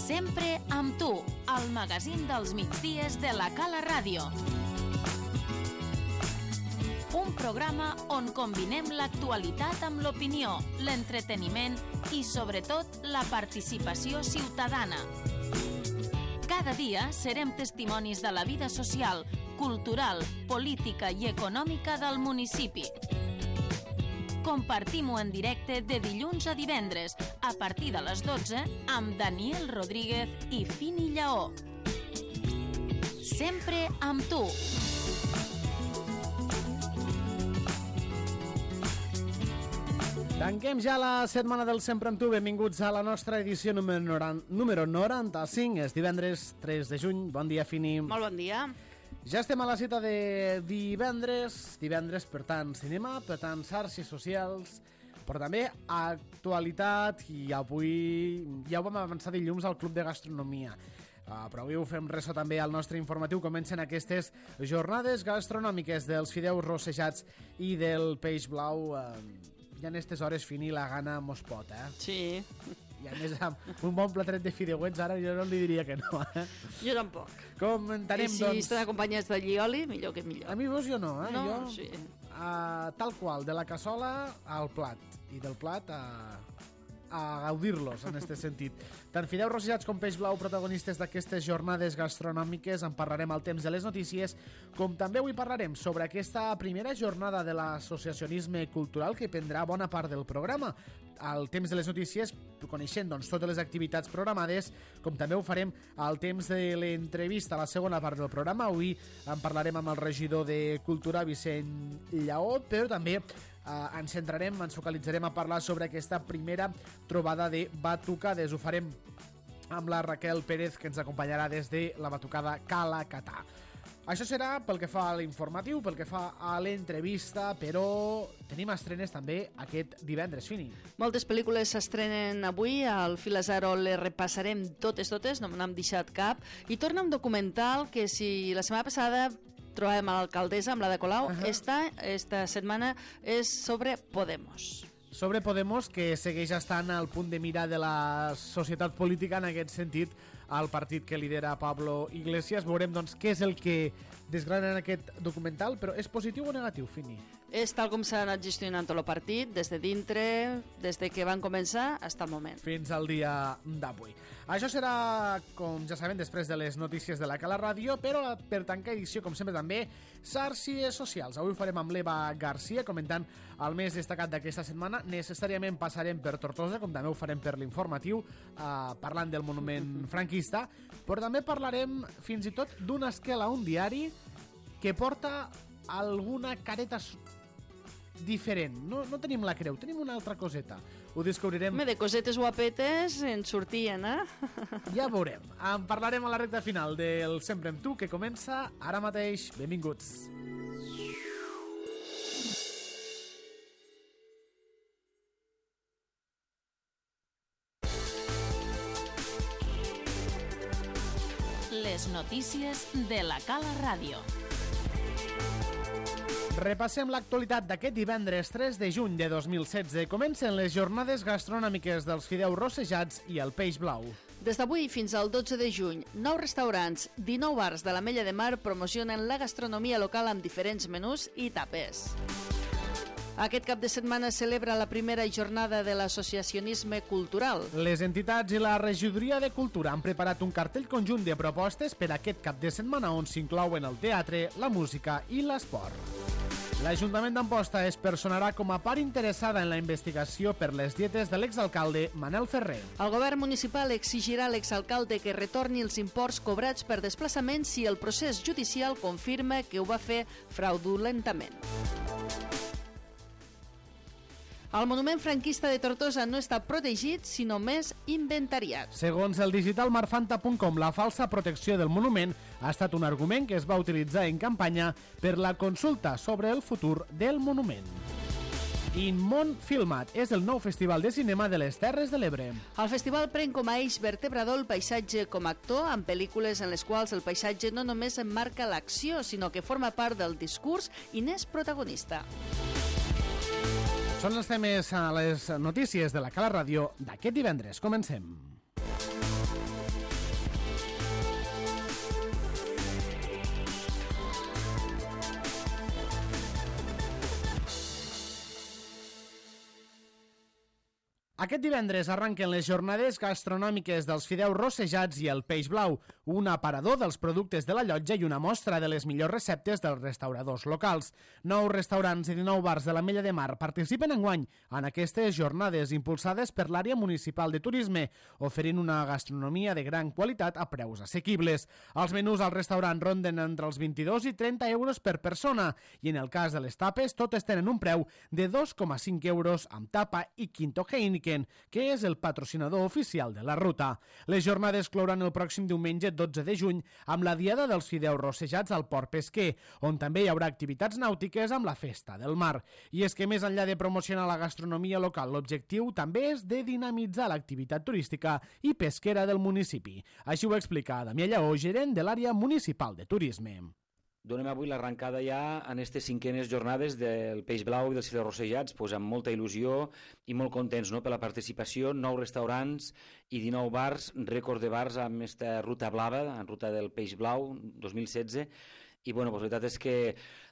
Sempre amb tu, el magazín dels migdies de la Cala Ràdio. Un programa on combinem l'actualitat amb l'opinió, l'entreteniment i, sobretot, la participació ciutadana. Cada dia serem testimonis de la vida social, cultural, política i econòmica del municipi. Compartim-ho en directe de dilluns a divendres, a partir de les 12, amb Daniel Rodríguez i Fini Lleó. Sempre amb tu. Tanquem ja la setmana del Sempre amb tu. Benvinguts a la nostra edició número 95. És divendres 3 de juny. Bon dia, Fini. Molt bon dia. Ja estem a la cita de divendres, per tant cinema, per tant xarxes socials, però també actualitat, i avui ja ho vam avançar dilluns al Club de Gastronomia. Però avui ho fem ressò també al nostre informatiu. Comencen aquestes jornades gastronòmiques dels fideus rossejats i del peix blau. Ja en aquestes hores, Fini, la gana mos pot, Sí. I a més, amb un bon platret de fideuets, ara jo no li diria que no, Jo tampoc. Comentarem, I si estan acompanyats de llioli, millor que millor. A mi vos jo no, No, jo, sí. tal qual, de la cassola al plat, i del plat a gaudir-los, en aquest sentit. Tant fideus rossejats com peix blau, protagonistes d'aquestes jornades gastronòmiques. En parlarem al temps de les notícies, com també avui parlarem sobre aquesta primera jornada de l'associacionisme cultural que prendrà bona part del programa. Al temps de les notícies, coneixent totes les activitats programades, com també ho farem al temps de l'entrevista, a la segona part del programa. Avui en parlarem amb el regidor de Cultura, Vicent Lleó, però també ens centrarem, ens focalitzarem a parlar sobre aquesta primera trobada de batucades. Ho farem amb la Raquel Pérez, que ens acompanyarà des de la batucada Cala Catà. Això serà pel que fa a l'informatiu, pel que fa a l'entrevista, però tenim estrenes també aquest divendres, Fini. Moltes pel·lícules s'estrenen avui, al Fil a Zero les repassarem totes, no n'hem deixat cap, i torna un documental que, si la setmana passada trobàvem a l'alcaldessa, amb la de Colau, esta setmana és sobre Podemos. Sobre Podemos, que segueix estant al punt de mira de la societat política, en aquest sentit, al partit que lidera Pablo Iglesias. Veurem, què és el que desgrana en aquest documental, però és positiu o negatiu, Fini? És tal com s'ha anat gestionant tot el partit, des de dintre, des de que van començar, fins al moment. Fins al dia d'avui. Això serà, com ja sabem, després de les notícies de la Cala Ràdio, però per tancar edició, com sempre també, xarxes socials. Avui ho farem amb l'Eva Garcia, comentant el més destacat d'aquesta setmana. Necessàriament passarem per Tortosa, com també ho farem per l'informatiu, parlant del monument franquista, però també parlarem fins i tot d'una esquela a un diari que porta alguna careta diferent. No tenim la creu, tenim una altra coseta. Ho descobrirem. De cosetes guapetes en sortien, Ja veurem. En parlarem a la recta final del Sempre amb tu, que comença ara mateix. Benvinguts. Les notícies de la Cala Ràdio. Repassem l'actualitat d'aquest divendres 3 de juny de 2016. Comencen les jornades gastronòmiques dels fideus rossejats i el peix blau. Des d'avui fins al 12 de juny, 9 restaurants, 19 bars de l'Ametlla de Mar promocionen la gastronomia local amb diferents menús i tapes. Aquest cap de setmana celebra la primera jornada de l'associacionisme cultural. Les entitats i la regidoria de Cultura han preparat un cartell conjunt de propostes per aquest cap de setmana on s'inclouen el teatre, la música i l'esport. L'Ajuntament d'Amposta es personarà com a part interessada en la investigació per les dietes de l'exalcalde Manel Ferrer. El govern municipal exigirà a l'exalcalde que retorni els imports cobrats per desplaçament si el procés judicial confirma que ho va fer fraudulentament. El monument franquista de Tortosa no està protegit, sinó més inventariat. Segons el digital marfanta.com, la falsa protecció del monument ha estat un argument que es va utilitzar en campanya per la consulta sobre el futur del monument. Inmont Filmat és el nou festival de cinema de les Terres de l'Ebre. El festival pren com a eix vertebrador el paisatge com a actor, amb pel·lícules en les quals el paisatge no només emmarca l'acció, sinó que forma part del discurs i n'és protagonista. Són els temes a les notícies de la Cala Ràdio d'aquest divendres. Comencem. Aquest divendres arranquen les jornades gastronòmiques dels fideus rossejats i el peix blau, un aparador dels productes de la llotja i una mostra de les millors receptes dels restauradors locals. 9 restaurants i 19 bars de l'Ametlla de Mar participen enguany en aquestes jornades impulsades per l'àrea municipal de turisme, oferint una gastronomia de gran qualitat a preus assequibles. Els menús al restaurant ronden entre els 22 i 30 euros per persona i en el cas de les tapes totes tenen un preu de 2,5 euros amb tapa i quinto Heineken, que és el patrocinador oficial de la ruta. Les jornades clouran el pròxim diumenge 12 de juny amb la Diada dels Fideus Rossejats al Port Pesquer, on també hi haurà activitats nàutiques amb la Festa del Mar. I és que més enllà de promocionar la gastronomia local, l'objectiu també és de dinamitzar l'activitat turística i pesquera del municipi. Així ho explica Damià Lleó, gerent de l'àrea municipal de turisme. Donem avui l'arrencada ja en aquestes 5enes jornades del peix blau i dels fideus rossejats, amb molta il·lusió i molt contents per la participació. 9 restaurants i 19 bars, rècord de bars amb aquesta ruta blava, en ruta del peix blau 2016. I la veritat és que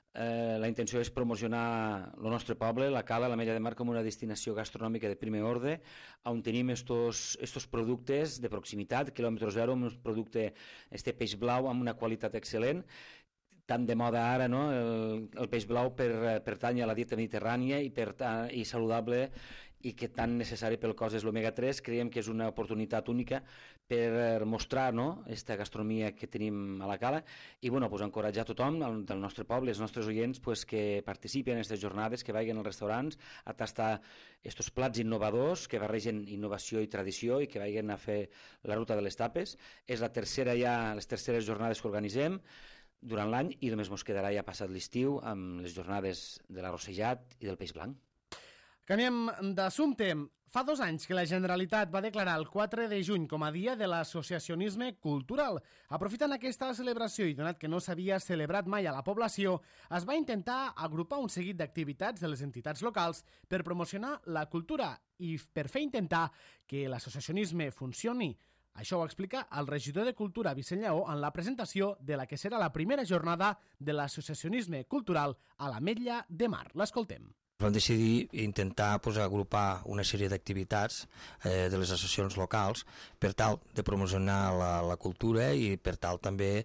la intenció és promocionar el nostre poble, la Cala, l'Ametlla de Mar, com una destinació gastronòmica de primer ordre, on tenim estos productes de proximitat, quilòmetre zero, amb un producte, este peix blau amb una qualitat excel·lent, tan de moda ara, no? El peix blau pertany a la dieta mediterrània i saludable i que tan necessari pel cos és l'omega-3. Creiem que és una oportunitat única per mostrar aquesta gastronomia que tenim a la Cala i encoratjar tothom del nostre poble, els nostres oients, que participen en aquestes jornades, que vagin als restaurants a tastar aquests plats innovadors que barregen innovació i tradició i que vagin a fer la ruta de les tapes. És les terceres jornades que organitzem durant l'any i només ens quedarà ja passat l'estiu amb les jornades de l'arrossejat i del peix blanc. Canviem d'assumpte. Fa 2 anys que la Generalitat va declarar el 4 de juny com a dia de l'associacionisme cultural. Aprofitant aquesta celebració i donat que no s'havia celebrat mai a la població, es va intentar agrupar un seguit d'activitats de les entitats locals per promocionar la cultura i per fer intentar que l'associacionisme funcioni. Això ho explica el regidor de Cultura, Vicent Lleó, en la presentació de la que serà la primera jornada de l'associacionisme cultural a l'Ametlla de Mar. L'escoltem. Vam decidir intentar agrupar una sèrie d'activitats de les associacions locals per tal de promocionar la cultura i per tal també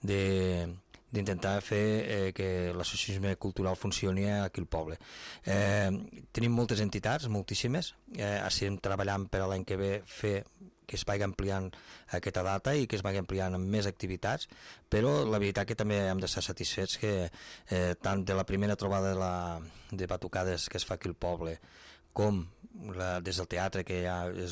d'intentar fer que l'associacionisme cultural funcioni aquí al poble. Tenim moltes entitats, moltíssimes. Estem treballant per a l'any que ve fer que es vagi ampliant aquesta data i que es vagi ampliant amb més activitats, però la veritat que també hem d'estar satisfets que tant de la primera trobada de batucades que es fa aquí al poble com des del teatre, que ja és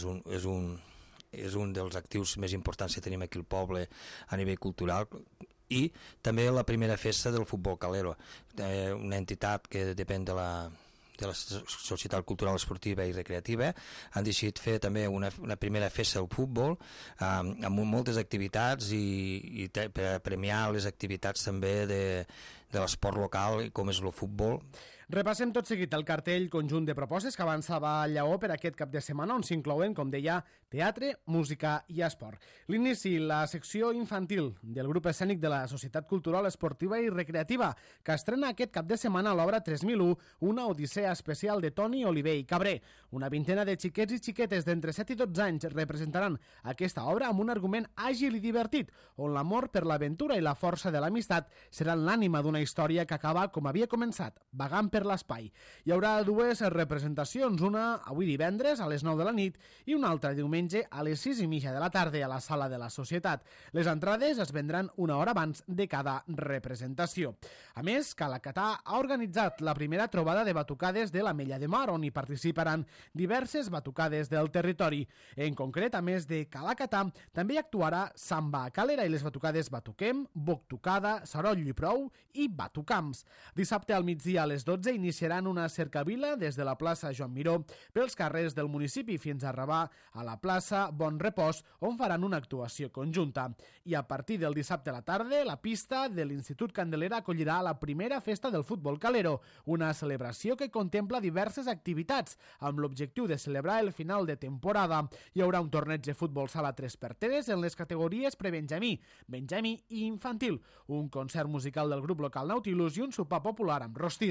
un dels actius més importants que tenim aquí al poble a nivell cultural, i també la primera festa del futbol calero, una entitat que depèn de la Societat Cultural Esportiva i Recreativa. Han decidit fer també una primera festa del futbol amb moltes activitats i per premiar les activitats també de l'esport local com és el futbol. Repassem tot seguit el cartell conjunt de propostes que avançava Lleó per aquest cap de setmana, on s'inclouen, com deia, teatre, música i esport. L'inici, la secció infantil del grup escènic de la Societat Cultural Esportiva i Recreativa, que estrena aquest cap de setmana l'obra 3001, una odissea especial de Toni Oliver i Cabré. Una vintena de xiquets i xiquetes d'entre 7 i 12 anys representaran aquesta obra amb un argument àgil i divertit, on l'amor per l'aventura i la força de l'amistat seran l'ànima d'una història que acaba com havia començat, vagant per l'espai. Hi haurà 2 representacions, una avui divendres a les 9 de la nit i una altra diumenge a les 6:30 de la tarda a la sala de la Societat. Les entrades es vendran una hora abans de cada representació. A més, Calacatà ha organitzat la primera trobada de batucades de l'Ametlla de Mar, on hi participaran diverses batucades del territori. En concret, a més de Calacatà, també hi actuarà Samba Calera i les batucades Batuquem, Boctocada, Saroll i Prou i Batucamps. Dissabte al migdia a les 12 iniciaran una cercavila des de la plaça Joan Miró pels carrers del municipi fins a arribar a la plaça Bon Repòs, on faran una actuació conjunta. I a partir del dissabte a la tarda, la pista de l'Institut Candelera acollirà la primera festa del futbol calero, una celebració que contempla diverses activitats amb l'objectiu de celebrar el final de temporada. Hi haurà un torneig de futbol sala 3x3 en les categories prebenjamí, benjamí i infantil, un concert musical del grup local Nautilus i un sopar popular amb rostida.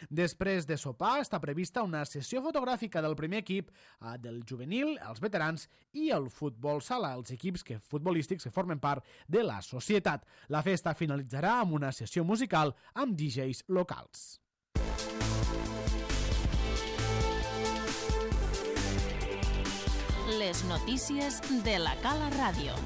Després de sopar està prevista una sessió fotogràfica del primer equip, del juvenil, els veterans i el futbol sala, els equips futbolístics que formen part de la societat. La festa finalitzarà amb una sessió musical amb DJs locals. Les notícies de la Cala Ràdio.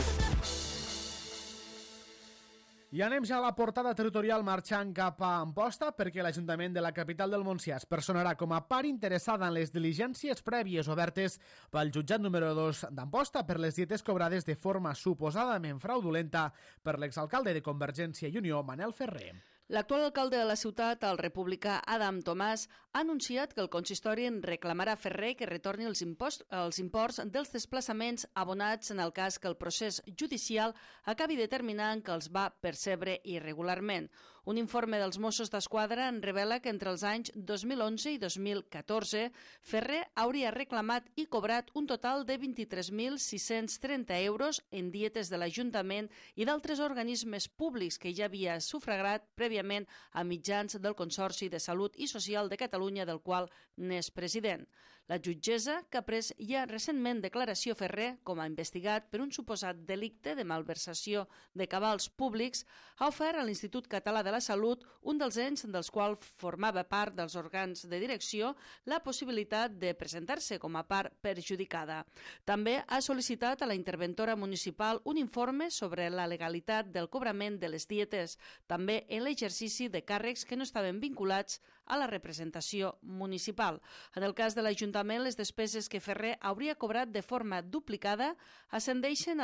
I anem ja a la portada territorial marxant cap a Amposta perquè l'Ajuntament de la capital del Montsià es personarà com a part interessada en les diligències prèvies obertes pel jutjat número 2 d'Amposta per les dietes cobrades de forma suposadament fraudulenta per l'exalcalde de Convergència i Unió, Manel Ferrer. L'actual alcalde de la ciutat, el republicà Adam Tomàs, ha anunciat que el consistori en reclamarà a Ferrer que retorni els imports dels desplaçaments abonats en el cas que el procés judicial acabi determinant que els va percebre irregularment. Un informe dels Mossos d'Esquadra en revela que entre els anys 2011 i 2014 Ferrer hauria reclamat i cobrat un total de 23.630 euros en dietes de l'Ajuntament i d'altres organismes públics que ja havia sufragat prèviament a mitjans del Consorci de Salut i Social de Catalunya, del qual n'és president. La jutgessa, que ha pres ja recentment declaració Ferrer com a investigat per un suposat delicte de malversació de cabals públics, ha ofert a l'Institut Català de la Salut, un dels ens dels quals formava part dels òrgans de direcció, la possibilitat de presentar-se com a part perjudicada. També ha sol·licitat a la interventora municipal un informe sobre la legalitat del cobrament de les dietes, també en l'exercici de càrrecs que no estaven vinculats a la representació municipal. En el cas de l'Ajuntament, les despeses que Ferrer hauria cobrat de forma duplicada ascendeixen a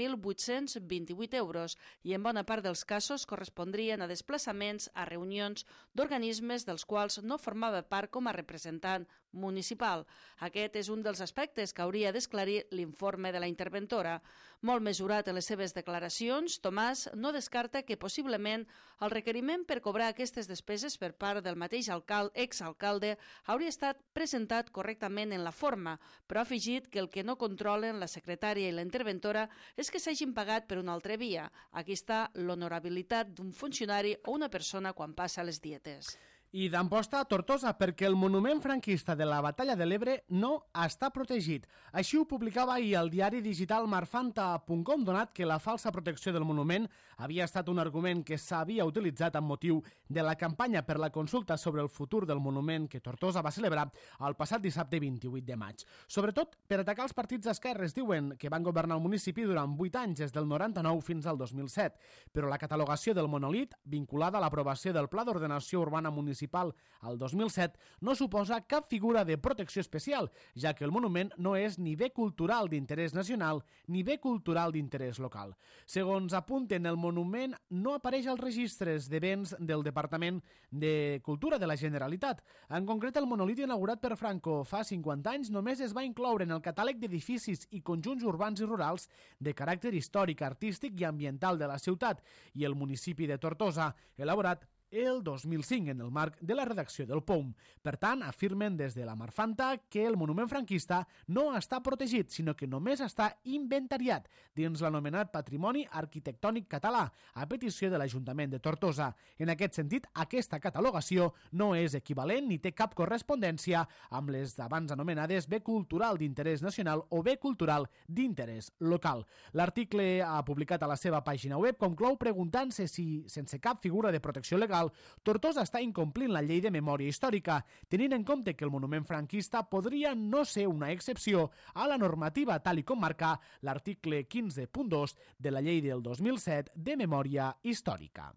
12.828 euros i en bona part dels casos correspondrien a desplaçaments a reunions d'organismes dels quals no formava part com a representant municipal. Aquest és un dels aspectes que hauria d'esclarir l'informe de la interventora. Molt mesurat en les seves declaracions, Tomàs no descarta que possiblement el requeriment per cobrar aquestes despeses per part del mateix exalcalde hauria estat presentat correctament en la forma, però ha afegit que el que no controlen la secretària i la interventora és que s'hagin pagat per una altra via. Aquí està l'honorabilitat d'un funcionari o una persona quan passa les dietes. I d'Amposta a Tortosa perquè el monument franquista de la Batalla de l'Ebre no està protegit. Així ho publicava ahir el diari digital marfanta.com, donat que la falsa protecció del monument havia estat un argument que s'havia utilitzat amb motiu de la campanya per la consulta sobre el futur del monument que Tortosa va celebrar el passat dissabte 28 de maig. Sobretot per atacar els partits d'esquerres, diuen, que van governar el municipi durant 8 anys, des del 99 fins al 2007. Però la catalogació del monolit, vinculada a l'aprovació del Pla d'Ordenació Urbana Municipal al 2007, no suposa cap figura de protecció especial, ja que el monument no és ni bé cultural d'interès nacional ni bé cultural d'interès local. Segons apunten, el monument no apareix als registres de béns del Departament de Cultura de la Generalitat. En concret, el monolit inaugurat per Franco fa 50 anys només es va incloure en el catàleg d'edificis i conjunts urbans i rurals de caràcter històric, artístic i ambiental de la ciutat i el municipi de Tortosa, elaborat el 2005 en el marc de la redacció del POUM. Per tant, afirmen des de la Marfanta que el monument franquista no està protegit, sinó que només està inventariat dins l'anomenat Patrimoni Arquitectònic Català, a petició de l'Ajuntament de Tortosa. En aquest sentit, aquesta catalogació no és equivalent ni té cap correspondència amb les abans anomenades bé cultural d'interès nacional o bé cultural d'interès local. L'article ha publicat a la seva pàgina web conclou preguntant-se si, sense cap figura de protecció legal, Tortosa està incomplint la llei de memòria històrica, tenint en compte que el monument franquista podria no ser una excepció a la normativa tal i com marca l'article 15.2 de la llei del 2007 de memòria històrica.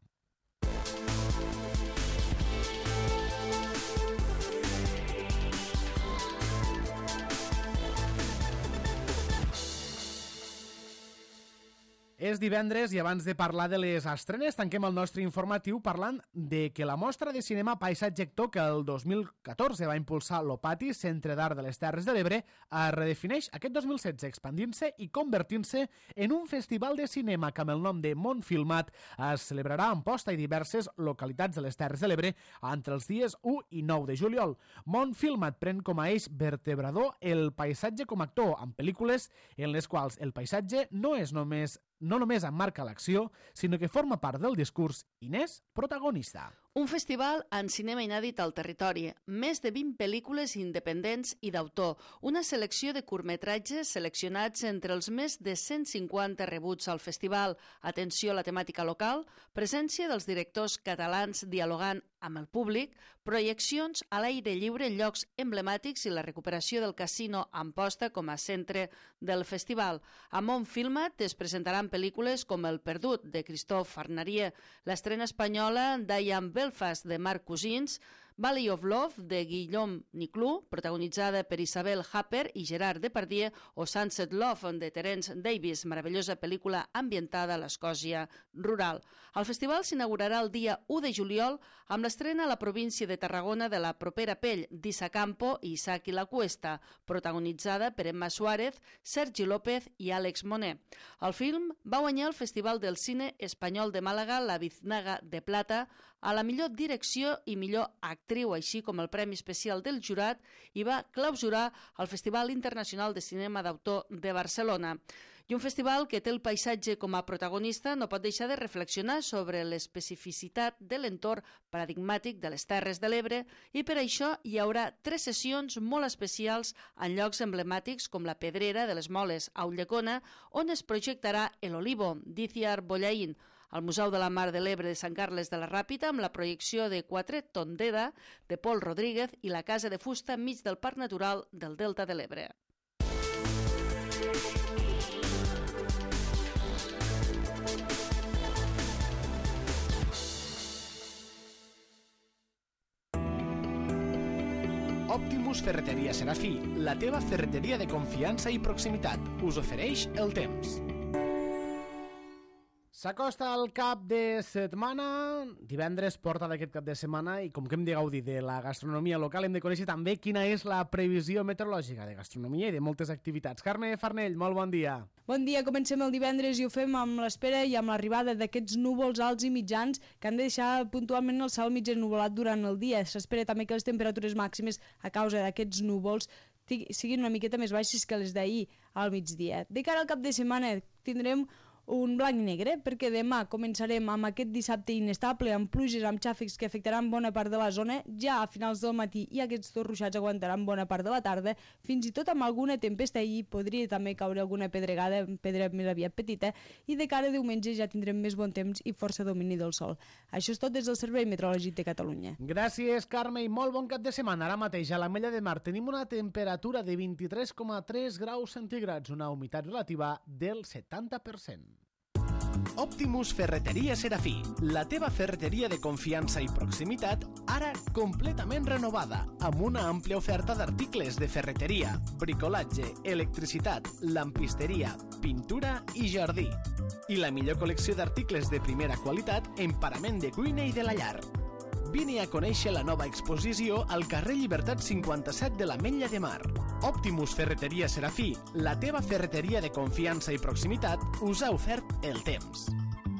És divendres i abans de parlar de les estrenes tanquem el nostre informatiu parlant de que la mostra de cinema Paisatge Actor que el 2014 va impulsar l'Opati, Centre d'Art de les Terres de l'Ebre, es redefineix aquest 2016 expandint-se i convertint-se en un festival de cinema que amb el nom de Món Filmat es celebrarà a Amposta i diverses localitats de les Terres de l'Ebre entre els dies 1 i 9 de juliol. Món Filmat pren com a eix vertebrador el paisatge com a actor, amb pel·lícules en les quals el paisatge no només emmarca l'acció, sinó que forma part del discurs i n'és protagonista. Un festival en cinema inèdit al territori, més de 20 pel·lícules independents i d'autor, una selecció de curtmetratges seleccionats entre els més de 150 rebuts al festival, atenció a la temàtica local, presència dels directors catalans dialogant amb el públic, projeccions a l'aire lliure en llocs emblemàtics i la recuperació del casino Amposta com a centre del festival. A Montfilmat es presentaran pel·lícules com El perdut, de Christophe Farnarier, l'estrena espanyola d'Ian Belfast, de Marc Cusins, Valley of Love, de Guillaume Niclou, protagonitzada per Isabelle Huppert i Gerard Depardieu, o Sunset Love, de Terence Davis, meravellosa pel·lícula ambientada a l'Escòcia rural. El festival s'inaugurarà el dia 1 de juliol amb l'estrena a la província de Tarragona de La propera pell, d'Issa Campo i Isaki La Cuesta, protagonitzada per Emma Suárez, Sergi López i Àlex Moner. El film va guanyar el Festival del Cine Espanyol de Màlaga la Biznaga de Plata a la millor direcció i millor actriu, així com el Premi Especial del Jurat, i va clausurar el Festival Internacional de Cinema d'Autor de Barcelona. I un festival que té el paisatge com a protagonista no pot deixar de reflexionar sobre l'especificitat de l'entorn paradigmàtic de les Terres de l'Ebre, i per això hi haurà 3 sessions molt especials en llocs emblemàtics com la Pedrera de les Moles, a Ulldecona, on es projectarà El Olivo, d'Iciar Bollaín, al Museu de la Mar de l'Ebre de Sant Carles de la Ràpita, amb la projecció de Quatre Tondera, de Pol Rodríguez, i la Casa de Fusta enmig del Parc Natural del Delta de l'Ebre. Optimus Ferreteria Serafí, la teva ferreteria de confiança i proximitat, us ofereix el temps. S'acosta el cap de setmana, divendres porta d'aquest cap de setmana, i com que hem de gaudir de la gastronomia local hem de conèixer també quina és la previsió meteorològica de gastronomia i de moltes activitats. Carme Farnell, molt bon dia. Bon dia, comencem el divendres i ho fem amb l'espera i amb l'arribada d'aquests núvols alts i mitjans que han de deixar puntualment el cel mig ennuvolat durant el dia. S'espera també que les temperatures màximes a causa d'aquests núvols siguin una miqueta més baixes que les d'ahir al migdia. De cara al cap de setmana tindrem un blanc i negre, perquè demà començarem amb aquest dissabte inestable, amb pluges, amb xàfecs que afectaran bona part de la zona. Ja a finals del matí i aquests dos ruixats aguantaran bona part de la tarda, fins i tot amb alguna tempesta, i podria també caure alguna pedregada, pedra més aviat petita, i de cara a diumenge ja tindrem més bon temps i força domini del sol. Això és tot des del Servei Meteorològic de Catalunya. Gràcies, Carme, i molt bon cap de setmana. Ara mateix a l'Ametlla de Mar tenim una temperatura de 23,3 graus centígrads, una humitat relativa del 70%. Optimus Ferreteria Serafí, la teva ferreteria de confiança i proximitat, ara completament renovada, amb una àmplia oferta d'articles de ferreteria, bricolatge, electricitat, lampisteria, pintura i jardí. I la millor col·lecció d'articles de primera qualitat en parament de cuina i de la llar. Vine a conèixer la nova exposició al carrer Llibertat 57 de l'Ametlla de Mar. Optimus Ferreteria Serafí, la teva ferreteria de confiança i proximitat, us ha ofert el temps.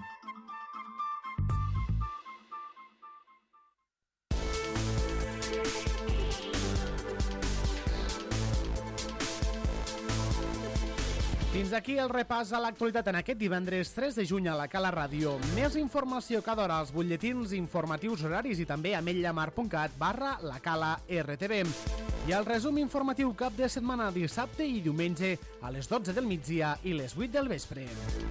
Fins aquí el repàs a l'actualitat en aquest divendres 3 de juny a la Cala Ràdio. Més informació cada hora als butlletins informatius horaris i també a ametllamar.cat/lacala-rtb. I el resum informatiu cap de setmana dissabte i diumenge a les 12 del migdia i les 8 del vespre.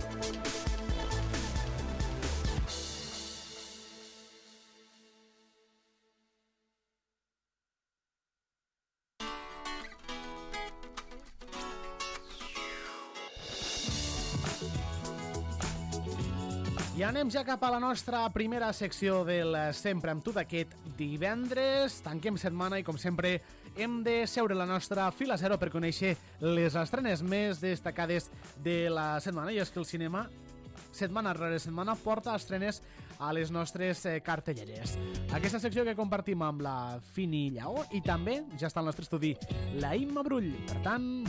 I anem ja cap a la nostra primera secció del Sempre amb tu d'aquest divendres. Tanquem setmana i, com sempre, hem de seure la nostra fila zero per conèixer les estrenes més destacades de la setmana. I és que el cinema, setmana rere setmana, porta estrenes a les nostres cartelleres. Aquesta secció que compartim amb la Fini Lleó i també ja està al nostre estudi la Imma Brull. Per tant,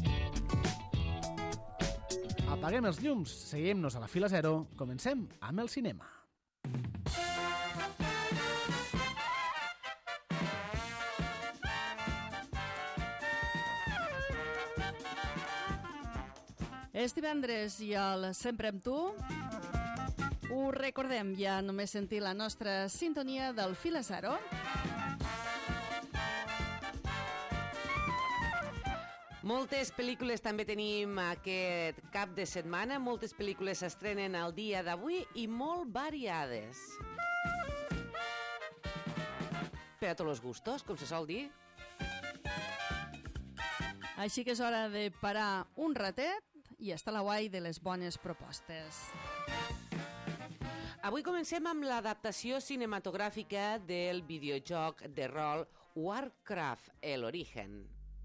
apaguem els llums, seguim-nos a la fila zero, comencem amb el cinema. És divendres i el Sempre amb tu Ho recordem, ja només sentir la nostra sintonia del Fil a Zero. Moltes pel·lícules també tenim aquest cap de setmana. Moltes pel·lícules s'estrenen el dia d'avui i molt variades. Per a tots els gustos, com se sol dir. Així que és hora de parar un ratet i estar a la guai de les bones propostes. Avui comencem amb l'adaptació cinematogràfica del videojoc de rol Warcraft: El Origen.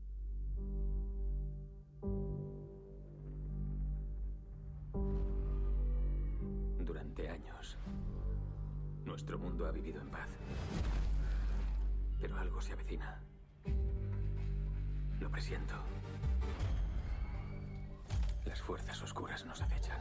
Durante años, nuestro mundo ha vivido en paz. Pero algo se avecina. Lo presiento. Las fuerzas oscuras nos acechan.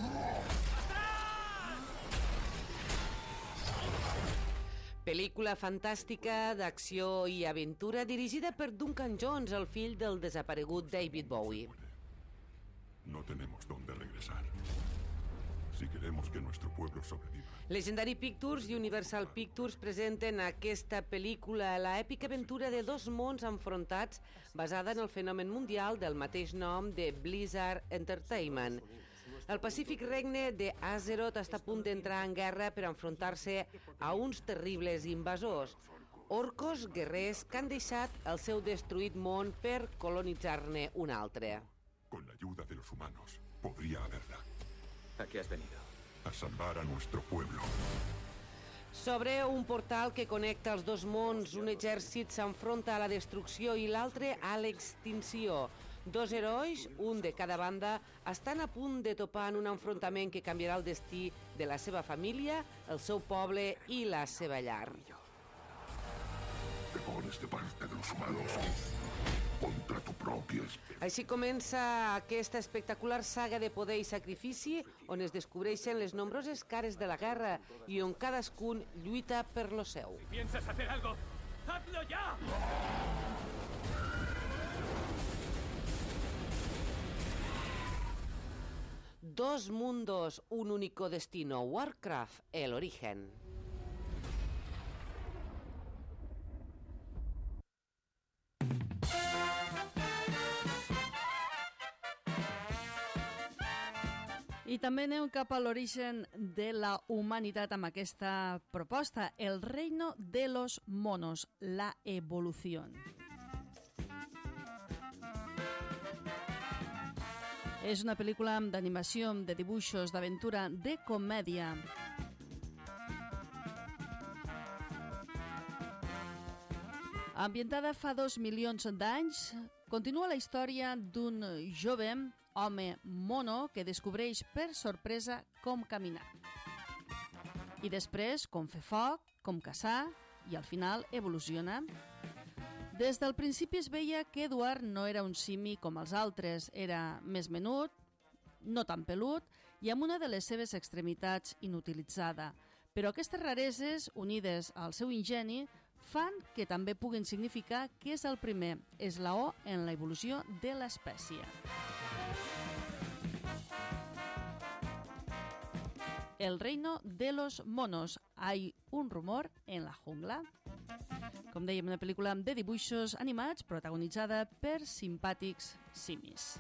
Pel·lícula fantàstica d'acció i aventura dirigida per Duncan Jones, el fill del desaparegut David Bowie. No tenemos dónde regresar. Si queremos que nuestro pueblo sobreviva. Legendary Pictures i Universal Pictures presenten aquesta pel·lícula, la èpica aventura de dos mons enfrontats basada en el fenomen mundial del mateix nom de Blizzard Entertainment. El Pacífic Regne de Azeroth està a punt d'entrar en guerra per enfrontar-se a uns terribles invasors, orcos guerrers que han deixat el seu destruït món per colonitzar-ne un altre. Con la ayuda de los humanos, podría haberla. ¿A qué has venido? A salvar a nuestro pueblo. Sobre un portal que connecta els dos mons, un exèrcit s'enfronta a la destrucció i l'altre a l'extinció. Dos herois, un de cada banda, estan a punt de topar en un enfrontament que canviarà el destí de la seva família, el seu poble i la seva llar. Te pones de parte de los humanos contra tu propia especie. Així comença aquesta espectacular saga de poder i sacrifici on es descobreixen les nombroses cares de la guerra i on cadascun lluita per lo seu. Si piensas hacer algo, ¡hazlo ya! Dos mundos, un único destino. Warcraft: El Origen. I també anem cap a l'origen de la humanitat amb aquesta proposta, El reino de los monos, la evolución. És una pel·lícula d'animació, de dibuixos, d'aventura, de comèdia. Ambientada fa 2 milions d'anys, continua la història d'un jove home mono que descobreix per sorpresa com caminar. I després com fer foc, com caçar i al final evoluciona. Des del principi es veia que Edward no era un simi com els altres, era més menut, no tan pelut i amb una de les seves extremitats inutilitzada. Però aquestes rareses, unides al seu ingeni, fan que també puguin significar que és el primer eslaó en l'evolució de l'espècie. El reino de los monos. Hay un rumor en la jungla. Com dèiem, una pel·lícula de dibuixos animats protagonitzada per simpàtics simis.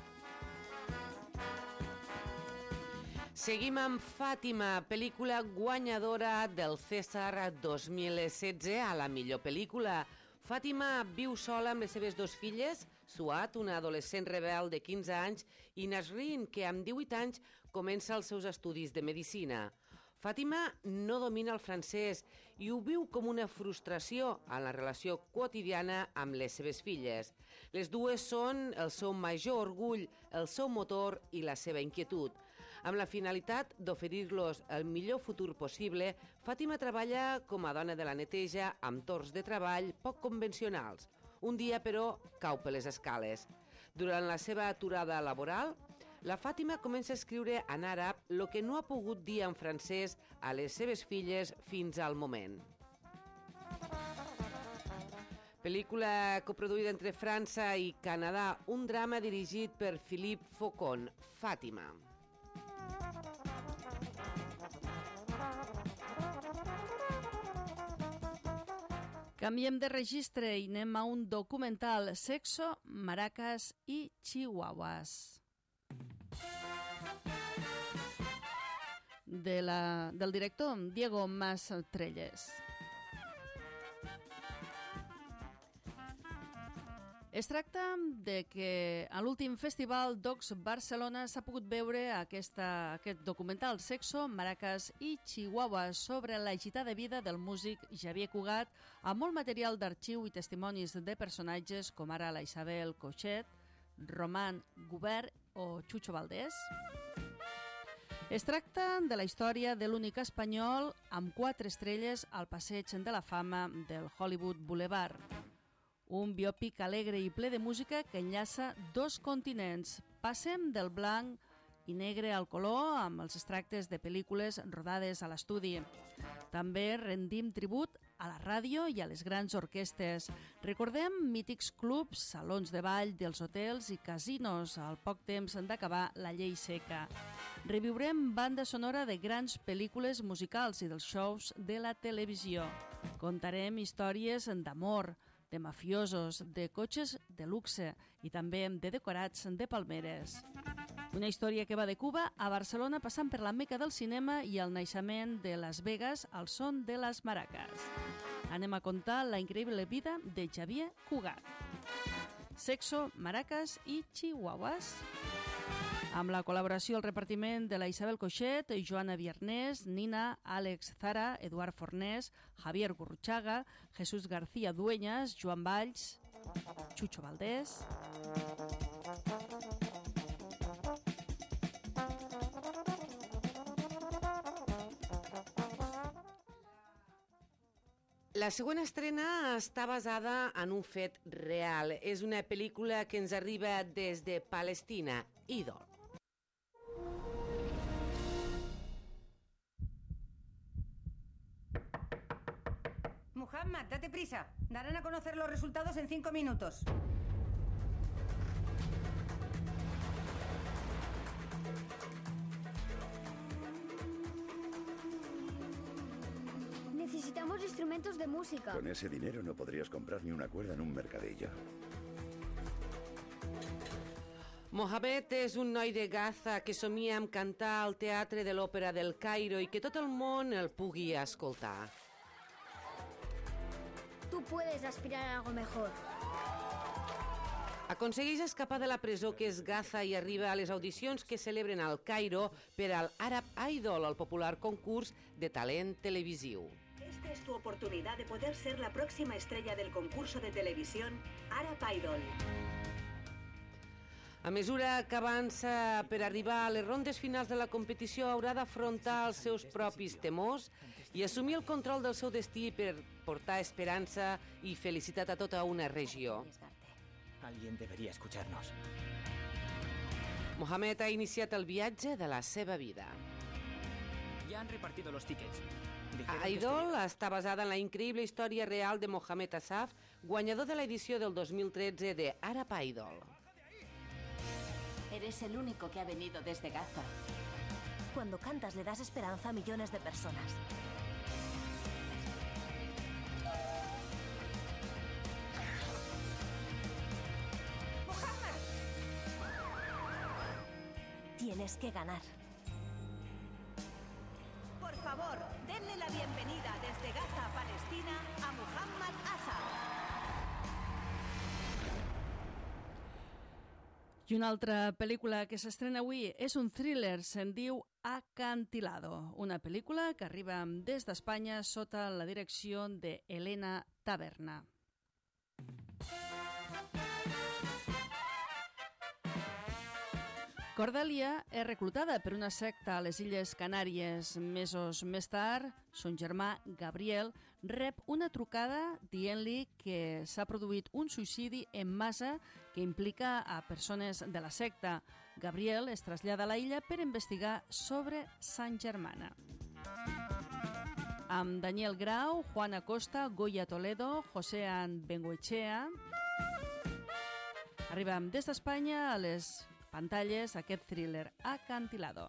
Seguim amb Fàtima, pel·lícula guanyadora del César 2016 a la millor pel·lícula. Fàtima viu sola amb les seves 2 filles, Suat, una adolescent rebel de 15 anys, i Nasrin, que amb 18 anys comença els seus estudis de medicina. Fàtima no domina el francès i ho viu com una frustració en la relació quotidiana amb les seves filles. Les dues són el seu major orgull, el seu motor i la seva inquietud. Amb la finalitat d'oferir-los el millor futur possible, Fàtima treballa com a dona de la neteja amb torns de treball poc convencionals. Un dia, però, cau per les escales. Durant la seva aturada laboral, la Fàtima comença a escriure en àrab el que no ha pogut dir en francès a les seves filles fins al moment. Pel·lícula coproduïda entre França i Canadà, un drama dirigit per Philippe Faucon, Fàtima. Canviem de registre i anem a un documental, Sexo, Maracas i Chihuahuas. Del director Diego Mas Trelles. Es tracta de que a l'últim festival Docs Barcelona s'ha pogut veure aquest documental Sexo, Maracas i Chihuahua sobre l'agitada vida del músic Xavier Cugat, amb molt material d'arxiu i testimonis de personatges com ara la Isabel Coixet, Román Gubert o Chucho Valdés. Es tracta de la història de l'únic espanyol amb 4 estrelles al passeig de la fama del Hollywood Boulevard. Un biòpic alegre i ple de música que enllaça 2 continents. Passem del blanc i negre al color amb els extractes de pel·lícules rodades a l'estudi. També rendim tribut a la ràdio i a les grans orquestes. Recordem mítics clubs, salons de ball dels hotels i casinos al poc temps d'acabar la llei seca. Reviurem banda sonora de grans pel·lícules musicals i dels shows de la televisió. Contarem històries d'amor, de mafiosos, de cotxes de luxe i també de decorats de palmeres. Una història que va de Cuba a Barcelona passant per la meca del cinema i el naixement de Las Vegas al son de les maracas. Anem a contar la increïble vida de Xavier Cugat. Sexo, Maracas i Chihuahuas. Amb la col·laboració al repartiment de la Isabel Coixet, Joana Viernès, Nina, Àlex Zara, Eduard Fornés, Javier Gurruchaga, Jesús García Dueñas, Joan Valls, Chucho Valdés. La següent estrena està basada en un fet real. És una pel·lícula que ens arriba des de Palestina, Ídol. Muhammad, date prisa. Darán a conocer los resultados en 5 minutos. Necesitamos instrumentos de música. Con ese dinero no podrías comprar ni una cuerda en un mercadillo. Mohamed és un noi de Gaza que somia amb cantar al Teatre de l'Òpera del Cairo i que tot el món el pugui escoltar. Tú puedes aspirar a algo mejor. Aconsegueix escapar de la presó que és Gaza i arriba a les audicions que celebren al Cairo per al Arab Idol, el popular concurs de talent televisiu. Esta es tu oportunidad de poder ser la próxima estrella del concurso de televisión Arab Idol. A mesura que avança per arribar a les rondes finals de la competició, haurà d'afrontar els seus propis temors i assumir el control del seu destí per portar esperança i felicitat a tota una regió. Alguien debería escucharnos. Mohamed ha iniciat el viatge de la seva vida. Ya han repartido los tickets. Idol està basada en la increïble història real de Mohamed Asaf, guanyador de l'edició del 2013 de Arab Idol. Eres el único que ha venido desde Gaza. Cuando cantas le das esperanza a millones de personas. ¡Mohamed! Tienes que ganar. Por favor, denle la bienvenida desde Gaza, Palestina, a Mohamed Asaf. I una altra pel·lícula que s'estrena avui és un thriller, se'n diu Acantilado, una pel·lícula que arriba des d'Espanya sota la direcció d'Helena Taberna. Cordelia és reclutada per una secta a les Illes Canàries. Mesos més tard, son germà Gabriel rep una trucada dient-li que s'ha produït un suïcidi en massa que implica a persones de la secta. Gabriel es trasllada a la illa per investigar sobre Sant Germana. Amb Daniel Grau, Juan Acosta, Goya Toledo, José Bengoechea. Arribem des d'Espanya a les pantalles aquest thriller Acantilado.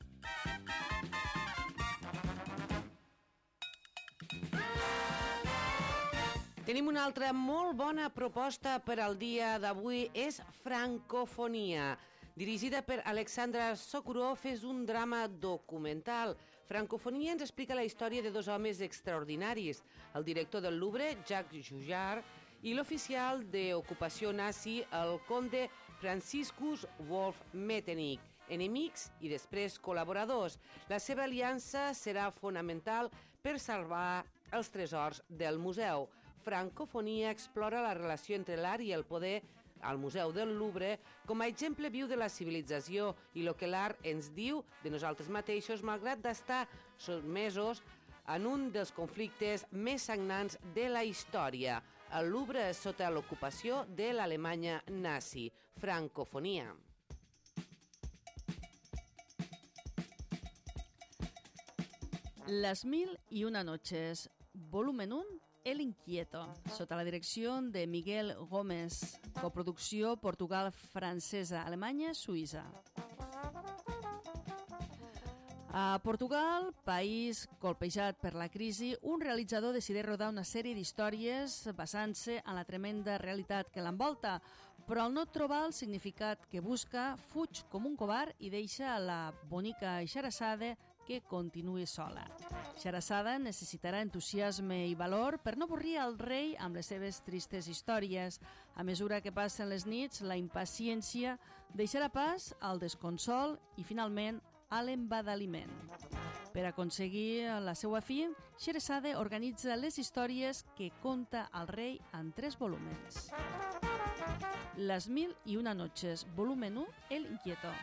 Tenim una altra molt bona proposta per al dia d'avui, és Francofonia. Dirigida per Alexandra Sokurov, és un drama documental. Francofonia ens explica la història de dos homes extraordinaris, el director del Louvre, Jacques Jouard, i l'oficial d'ocupació nazi, el conde Franciscus Wolf Metternich, enemics i després col·laboradors. La seva aliança serà fonamental per salvar els tresors del museu. Francofonia explora la relació entre l'art i el poder al Museu del Louvre com a exemple viu de la civilització i el que l'art ens diu de nosaltres mateixos, malgrat d'estar sotmesos en un dels conflictes més sagnants de la història. El Louvre sota l'ocupació de l'Alemanya nazi. Francofonia. Las mil y una noches, volumen 1, El Inquieto, sota la direcció de Miguel Gómez, coproducció Portugal-Francesa, Alemanya-Suïssa. A Portugal, país colpejat per la crisi, un realitzador decideix rodar una sèrie d'històries basant-se en la tremenda realitat que l'envolta, però al no trobar el significat que busca, fuig com un covard i deixa a la bonica Xerezade que continuï sola. Xerezade necessitarà entusiasme i valor per no avorrir el rei amb les seves tristes històries. A mesura que passen les nits, la impaciència deixarà pas al desconsol i, finalment, a l'embadaliment. Per aconseguir la seva fi, Xerezade organitza les històries que conta el rei en 3 volúmens. Las mil y una noches, volumen 1, El Inquieto.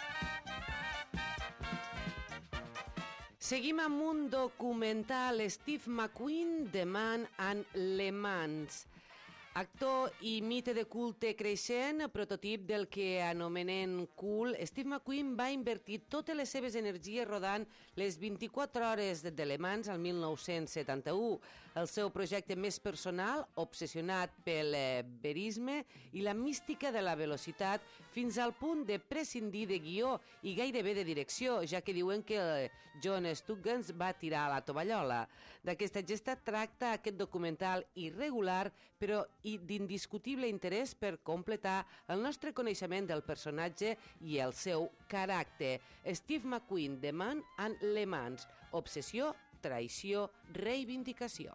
Seguim amb un documental, Steve McQueen, The Man and Le Mans. Actor i mite de culte creixent, prototip del que anomenen cool, Steve McQueen va invertir totes les seves energies rodant les 24 hores de Le Mans al 1971. El seu projecte més personal, obsessionat pel verisme i la mística de la velocitat, fins al punt de prescindir de guió i gairebé de direcció, ja que diuen que John Stuggins va tirar a la tovallola. D'aquesta gesta tracta aquest documental irregular, però d'indiscutible interès per completar el nostre coneixement del personatge i el seu caràcter. Steve McQueen, The Man and Le Mans. Obsessió, traïció, reivindicació.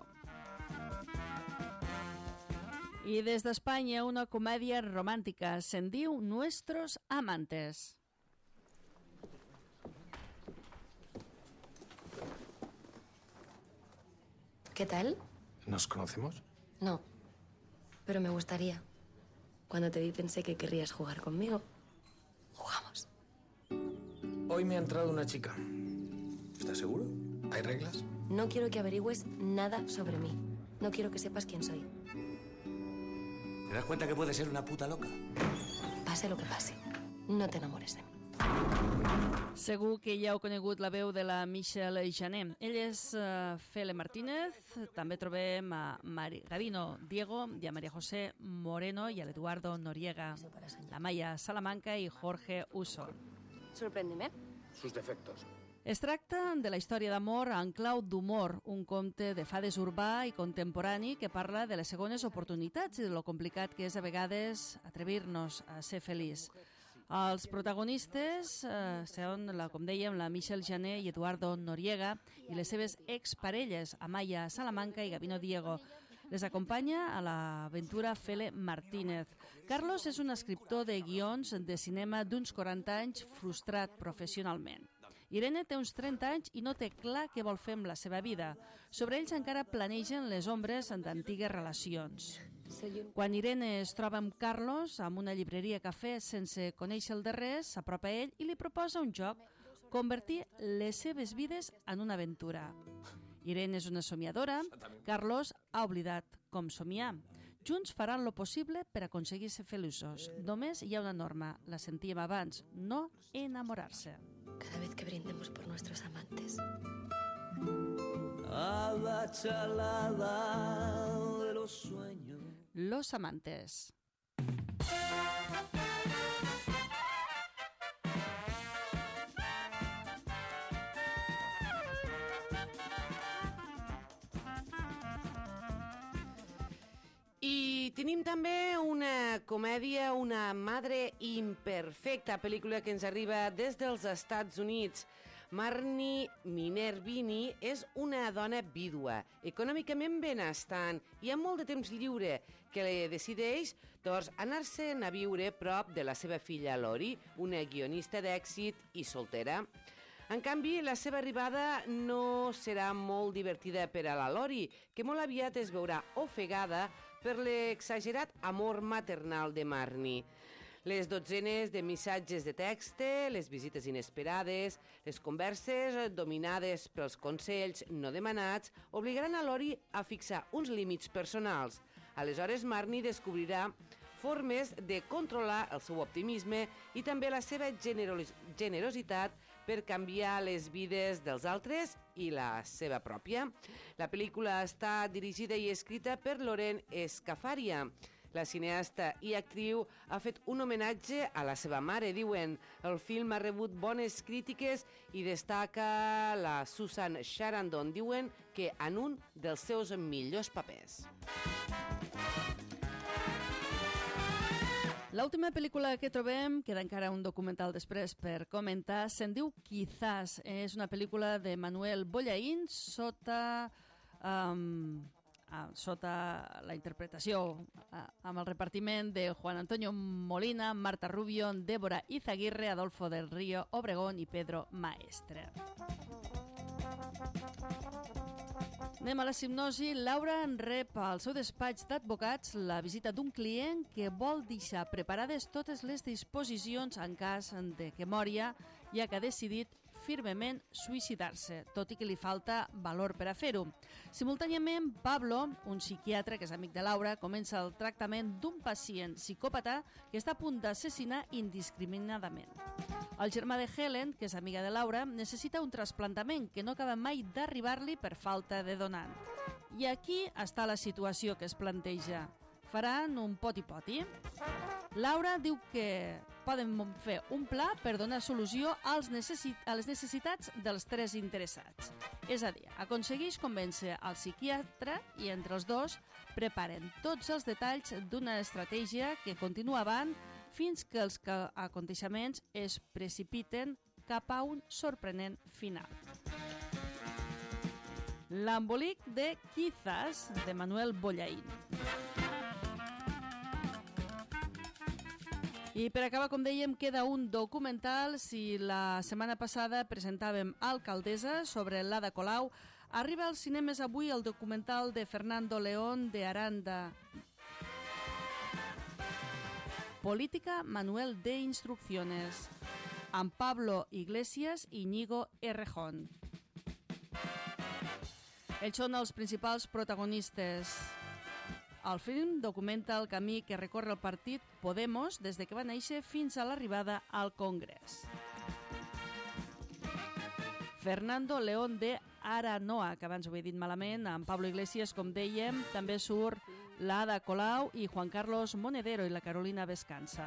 I des d'Espanya, una comèdia romàntica. Se'n diu Nuestros Amantes. ¿Qué tal? ¿Nos conocemos? No, pero me gustaría. Cuando te vi pensé que querrías jugar conmigo. Jugamos. Hoy me ha entrado una chica. ¿Estás seguro? ¿Hay reglas? No quiero que averigües nada sobre mí. No quiero que sepas quién soy. ¿Te das cuenta que puede ser una puta loca? Pase lo que pase, no te enamores de mí. Segur que ja heu conegut la veu de la Michelle Jané. Ell és Fele Martínez. També trobem a Gabino Diego i a María José Moreno i a l'Eduardo Noriega, la Maya Salamanca i Jorge Uso. Sorpréndeme. Sus defectos. Es tracta de la història d'amor en clau d'humor, un conte de fades urbà i contemporani que parla de les segones oportunitats i de lo complicat que és a vegades atrevir-nos a ser feliç. Els protagonistes són, com dèiem, la Michelle Jané i Eduardo Noriega i les seves exparelles, Amaya Salamanca i Gabino Diego. Les acompanya a l'aventura Fele Martínez. Carlos és un escriptor de guions de cinema d'uns 40 anys frustrat professionalment. Irene té uns 30 anys i no té clar què vol fer amb la seva vida. Sobre ells encara planegen les ombres d'antigues relacions. Quan Irene es troba amb Carlos, amb una llibreria cafè sense conèixer-lo de res, s'apropa a ell i li proposa un joc, convertir les seves vides en una aventura. Irene és una somiadora, Carlos ha oblidat com somiar. Junts faran lo possible per aconseguir ser feliços. Només hi ha una norma, la sentíem abans, no enamorar-se. Cada vez que brindemos por nuestros amantes. A la chalada de los sueños. Los Amantes. tenim també una comèdia, Una madre imperfecta, pel·lícula que ens arriba des dels Estats Units. Marnie Minervini és una dona vídua, econòmicament benestant i amb molt de temps lliure, que decideix anar-se'n a viure prop de la seva filla Lori, una guionista d'èxit i soltera. En canvi, la seva arribada no serà molt divertida per a la Lori, que molt aviat es veurà ofegada per l'exagerat amor maternal de Marnie. Les dotzenes de missatges de text, les visites inesperades, les converses dominades pels consells no demanats obligaran a Lori a fixar uns límits personals. Aleshores, Marnie descobrirà formes de controlar el seu optimisme i també la seva generositat per canviar les vides dels altres i la seva pròpia. La pel·lícula està dirigida i escrita per Loren Scafaria. La cineasta i actriu ha fet un homenatge a la seva mare, diuen. El film ha rebut bones crítiques i destaca la Susan Sarandon, diuen que en un dels seus millors papers. L'última pel·lícula que trobem, queda encara un documental després per comentar, se'n diu Quizás. És una pel·lícula de Manuel Bollaín sota la interpretació amb el repartiment de Juan Antonio Molina, Marta Rubio, Débora Izaguirre, Adolfo del Río Obregón i Pedro Maestre. Anem a la hipnosi. Laura rep al seu despatx d'advocats la visita d'un client que vol deixar preparades totes les disposicions en cas de que Mòria, ja que ha decidit firmement suïcidar-se, tot i que li falta valor per a fer-ho. Simultàniament, Pablo, un psiquiatre que és amic de Laura, comença el tractament d'un pacient psicòpata que està a punt d'assassinar indiscriminadament. El germà de Helen, que és amiga de Laura, necessita un trasplantament que no acaba mai d'arribar-li per falta de donant. I aquí està la situació que es planteja. Faran un poti-poti. Laura diu que poden fer un pla per donar solució a les necessitats dels tres interessats. És a dir, aconsegueix convèncer el psiquiatre i entre els dos preparen tots els detalls d'una estratègia que continua avant fins que els aconteixements es precipiten cap a un sorprenent final. L'embolic de Quizás, de Manuel Bollaín. I per acabar, com dèiem, queda un documental. Si la setmana passada presentàvem Alcaldessa sobre l'Ada Colau, arriba als cinemes avui el documental de Fernando León de Aranda. Política Manuel de Instrucciones, amb Pablo Iglesias i Íñigo Errejón. Ells són els principals protagonistes. El film documenta el camí que recorre el partit Podemos des de que va néixer fins a l'arribada al Congrés. Fernando León de Aranoa, que abans ho he dit malament, amb Pablo Iglesias, com dèiem, també surt l'Ada Colau i Juan Carlos Monedero i la Carolina Vescanza.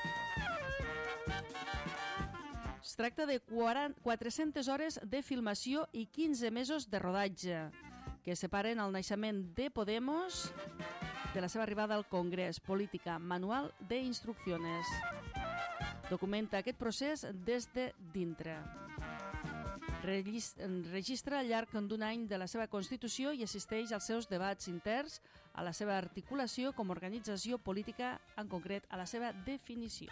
Es tracta de 400 hores de filmació i 15 mesos de rodatge, que separen el naixement de Podemos de la seva arribada al Congrés. Política Manual de Instrucciones. Documenta aquest procés des de dintre. Registra al llarg d'un any de la seva Constitució i assisteix als seus debats interns, a la seva articulació com a organització política, en concret a la seva definició.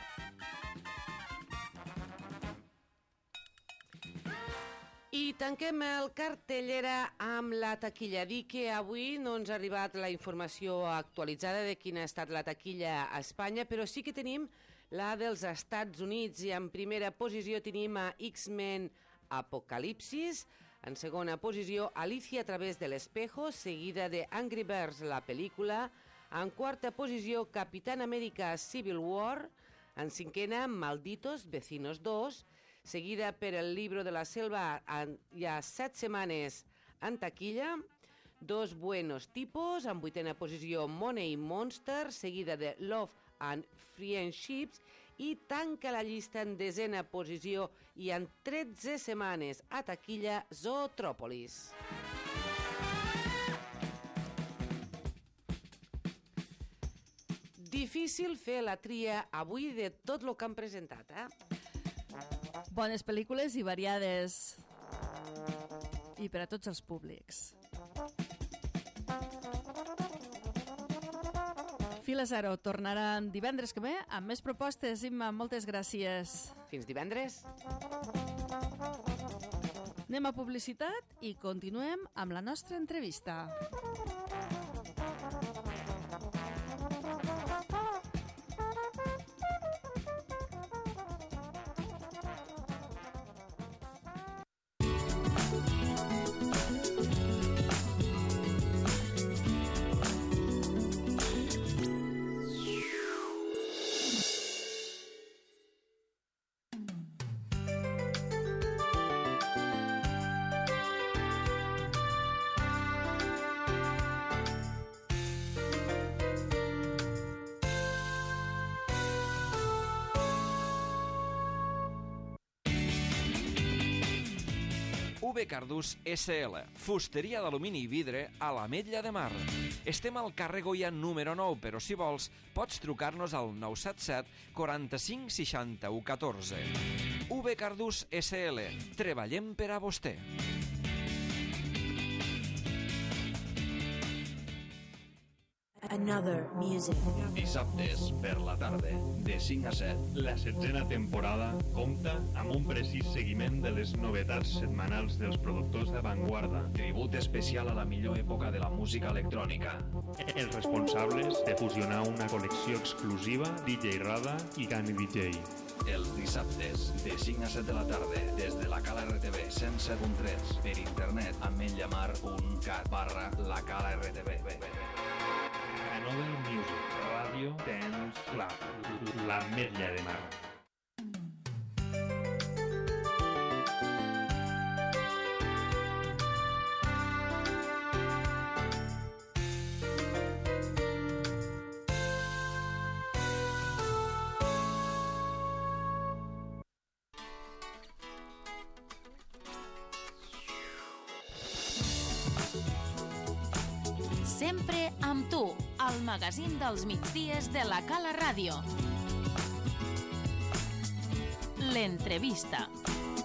I tanquem el cartellera amb la taquilla. Dir que avui no ens ha arribat la informació actualitzada de quina ha estat la taquilla a Espanya, però sí que tenim la dels Estats Units i en primera posició tenim a X-Men Apocalipsis, en segona posició Alicia a través de l'espejo, seguida de Angry Birds, la pel·lícula, en quarta posició Capitán América Civil War, en cinquena Malditos Vecinos 2, seguida per El libro de la selva hi ha 7 setmanes en taquilla, Dos buenos tipos, en vuitena posició Money Monster, seguida de Love and Friendships, i tanca la llista en desena posició i en 13 setmanes a taquilla Zootrópolis. Difícil fer la tria avui de tot el que han presentat, Bones pel·lícules i variades. I per a tots els públics. Fila Zero tornaran divendres que ve amb més propostes. Imma, moltes gràcies. Fins divendres. Anem a publicitat i continuem amb la nostra entrevista. UB Cardús SL, fusteria d'alumini i vidre a l'Ametlla de Mar. Estem al carrer Goya número 9, però si vols pots trucar-nos al 977 45 61 14. UB Cardús SL, treballem per a vostè. Another Music. Dissabtes per la tarda, de 5 a 7. La 7a temporada compta amb un precís seguiment de les novetats setmanals dels productors d'avantguarda. Tribut especial a la millor època de la música electrònica. Els responsables de fusionar una col·lecció exclusiva DJ Rada i Cani DJ. Els dissabtes, de 5 a 7 de la tarda, des de la Cala RTV 107.3, per internet a menllamar.cat/la-cala-rtv. Another Music, Radio Dance Club, l'Ametlla de Mar. Sempre amb tu, al magazín dels migdies de la Cala Ràdio. L'entrevista.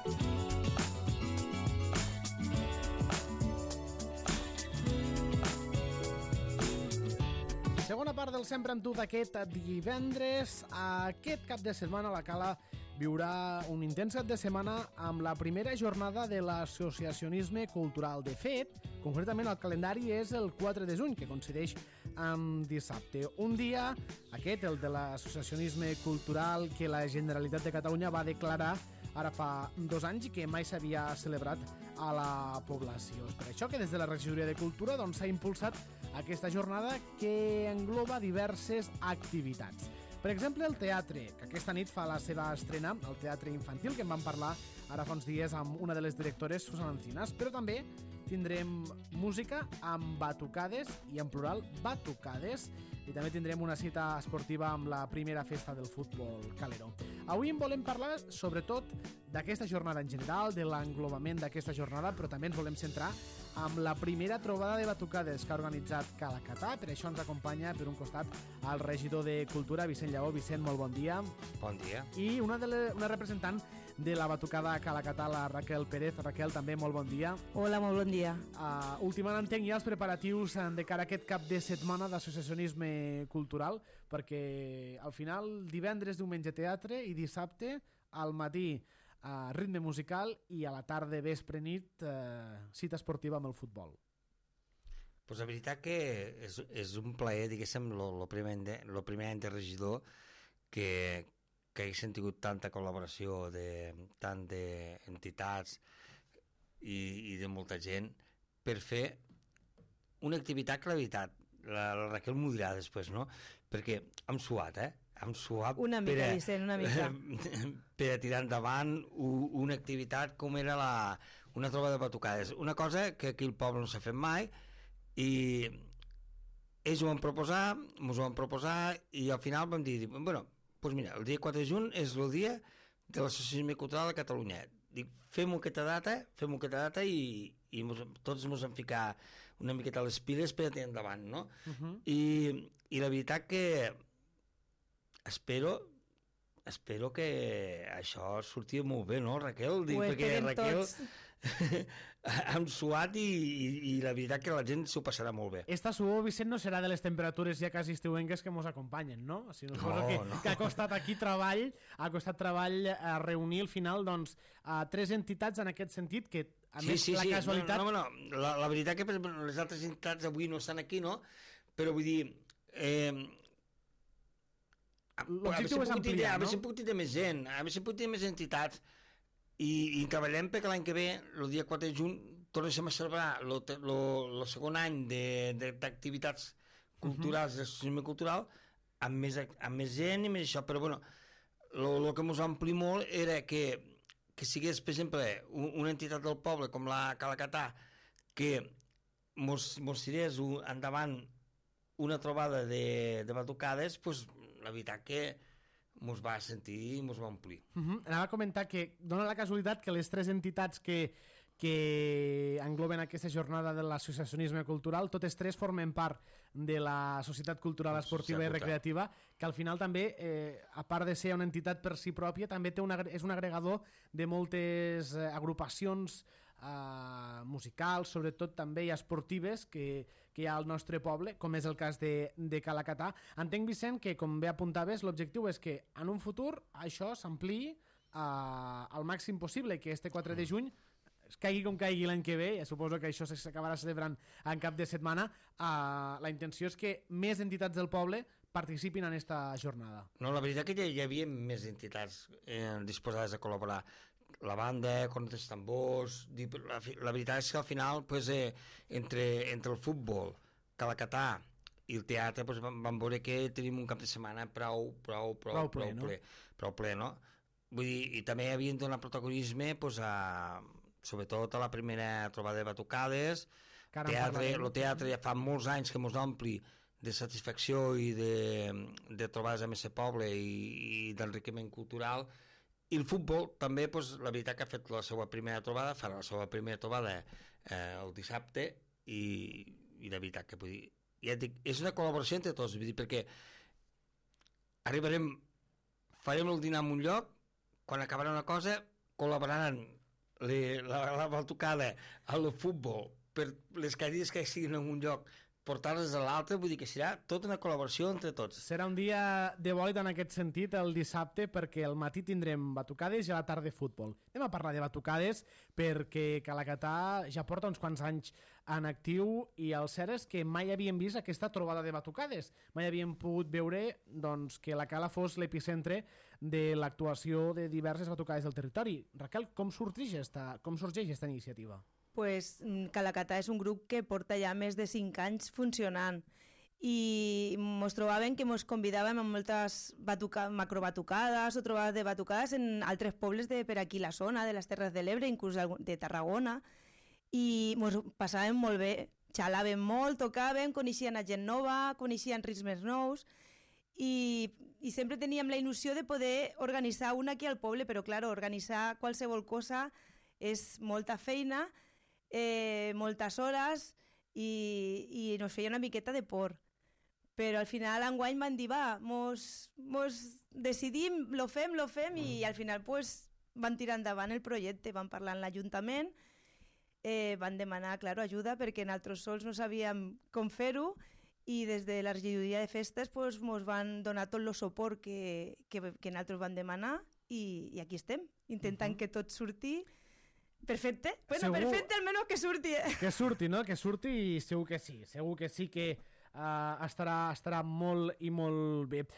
Segona part del Sempre amb tu d'aquest divendres. Aquest cap de setmana la Cala viurà un intens cap de setmana amb la primera jornada de l'associacionisme cultural. De fet, concretament el calendari és el 4 de juny, que coincideix amb dissabte. Un dia, aquest, el de l'associacionisme cultural que la Generalitat de Catalunya va declarar ara fa 2 anys i que mai s'havia celebrat a la població. És per això que des de la Regidoria de Cultura s'ha impulsat aquesta jornada que engloba diverses activitats. Per exemple, el teatre, que aquesta nit fa la seva estrena, el teatre infantil, que en vam parlar ara fa uns dies amb una de les directores, Susana Encinas, però també tindrem música amb batucades, i en plural, batucades, i també tindrem una cita esportiva amb la primera festa del futbol calero. Avui en volem parlar, sobretot, d'aquesta jornada en general, de l'englobament d'aquesta jornada, però també ens volem centrar amb la primera trobada de batucades que ha organitzat Calacatà. Per això ens acompanya, per un costat, el regidor de Cultura, Vicent Lleó. Vicent, molt bon dia. Bon dia. I una representant de la batucada Calacatà, la Raquel Pérez. Raquel, també molt bon dia. Hola, molt bon dia. Ultimant entenc ja els preparatius de cara a aquest cap de setmana d'associacionisme cultural, perquè al final divendres, diumenge teatre i dissabte al matí ritme musical i a la tarda, vespre, nit, cita esportiva amb el futbol. Pues la veritat que és un plaer, diguéssim, el primer any de regidor que haguessin tingut tanta col·laboració tant d'entitats i de molta gent per fer una activitat que la veritat, la Raquel m'ho dirà després, no? Perquè hem suat, hem suat una mica, Vicent, una mica. Per a tirar endavant una activitat com era una trobada de batucades. Una cosa que aquí al poble no s'ha fet mai i ells ho van proposar, ens ho van proposar i al final vam dir, bueno, doncs mira, el dia 4 de juny és el dia de l'associacionisme cultural de Catalunya. Dic, fem-ho aquesta data i tots ens vam ficar una miqueta a les piles per a tirar endavant, no? I la veritat que espero que això surti molt bé, no, Raquel? Ho esperem tots. Hem suat i la veritat que la gent s'ho passarà molt bé. Esta suor, Vicent, no serà de les temperatures ja quasi estiuenques que mos acompanyen, no? O sigui, que ha costat aquí treball, a reunir al final, doncs, tres entitats en aquest sentit que, a més, la casualitat... No, la veritat que per exemple, les altres entitats avui no estan aquí, no? Però vull dir... L'objectiu és ampliar, no? A veure si puc tenir més gent, a veure si puc tenir més entitats i treballem perquè l'any que ve, el dia 4 de juny, tornem a celebrar el segon any d'activitats culturals, d'associació cultural, amb més gent i més això, però bueno, el que ens va omplir molt era que sigués, per exemple, una entitat del poble com la Calacatà, que mos tirés endavant una trobada de batucades, doncs la veritat que mos va sentir i mos va omplir. Anava a comentar que dona la casualitat que les tres entitats que engloben aquesta jornada de l'associacionisme cultural, totes tres formen part de la Societat Cultural Esportiva i Recreativa, que al final també, a part de ser una entitat per si pròpia, també és un agregador de moltes agrupacions musicals, sobretot també i esportives que hi ha al nostre poble, com és el cas de Calacatà. Entenc, Vicent, que com bé apuntaves, l'objectiu és que en un futur això s'ampliï al màxim possible, que este 4 de juny caigui com caigui l'any que ve, suposo que això s'acabarà celebrant en cap de setmana, la intenció és que més entitats del poble participin en aquesta jornada. No, la veritat que hi havia més entitats disposades a col·laborar. La banda, Cornetes Tambors... La veritat és que al final, pues, entre el futbol, Calacatà i el teatre, pues, vam veure que tenim un cap de setmana prou ple, no? Vull dir, i també havien donat protagonisme, pues, sobretot a la primera trobada de batucades. El teatre ja fa molts anys que mos ompli de satisfacció i de trobades amb aquest poble i d'enriquiment cultural. I el futbol també, doncs, la veritat que ha fet la seva primera trobada, farà la seva primera trobada el dissabte i la veritat que vull dir, ja et dic, és una col·laboració entre tots, vull dir, perquè farem el dinar en un lloc, quan acabarà una cosa, col·laboraran la batucada al futbol per les cadires que siguin en un lloc, portar-les a l'altre, vull dir que serà tota una col·laboració entre tots. Serà un dia de bòlit en aquest sentit el dissabte, perquè al matí tindrem batucades i a la tarda futbol. Anem a parlar de batucades perquè Calacatà ja porta uns quants anys en actiu i el cert és que mai havíem vist aquesta trobada de batucades. Mai havíem pogut veure, doncs, que la Cala fos l'epicentre de l'actuació de diverses batucades del territori. Raquel, com sorgeix esta iniciativa? Pues Calacatà és un grup que porta ja més de 5 anys funcionant i ens trobàvem que ens convidàvem a moltes macrobatucades o trobades de batucades en altres pobles per aquí la zona, de les Terres de l'Ebre, inclús de Tarragona, i ens passàvem molt bé, xalàvem molt, tocàvem, coneixien a gent nova, coneixien ritmes nous i sempre teníem la il·lusió de poder organitzar una aquí al poble, però clar, organitzar qualsevol cosa és molta feina, moltes hores i ens feia una miqueta de por, però al final enguany van dir mos decidim, lo fem i al final pues, van tirar endavant el projecte, van parlar amb l'Ajuntament, van demanar ajuda perquè nosaltres sols no sabíem com fer-ho i des de la regidoria de festes pues, mos van donar tot el suport que nosaltres van demanar i aquí estem, intentant que tot surti perfecte. Bueno, segur, perfecte, almenys que surti. Que surti, no? Que surti i segur que sí que estarà molt i molt bé.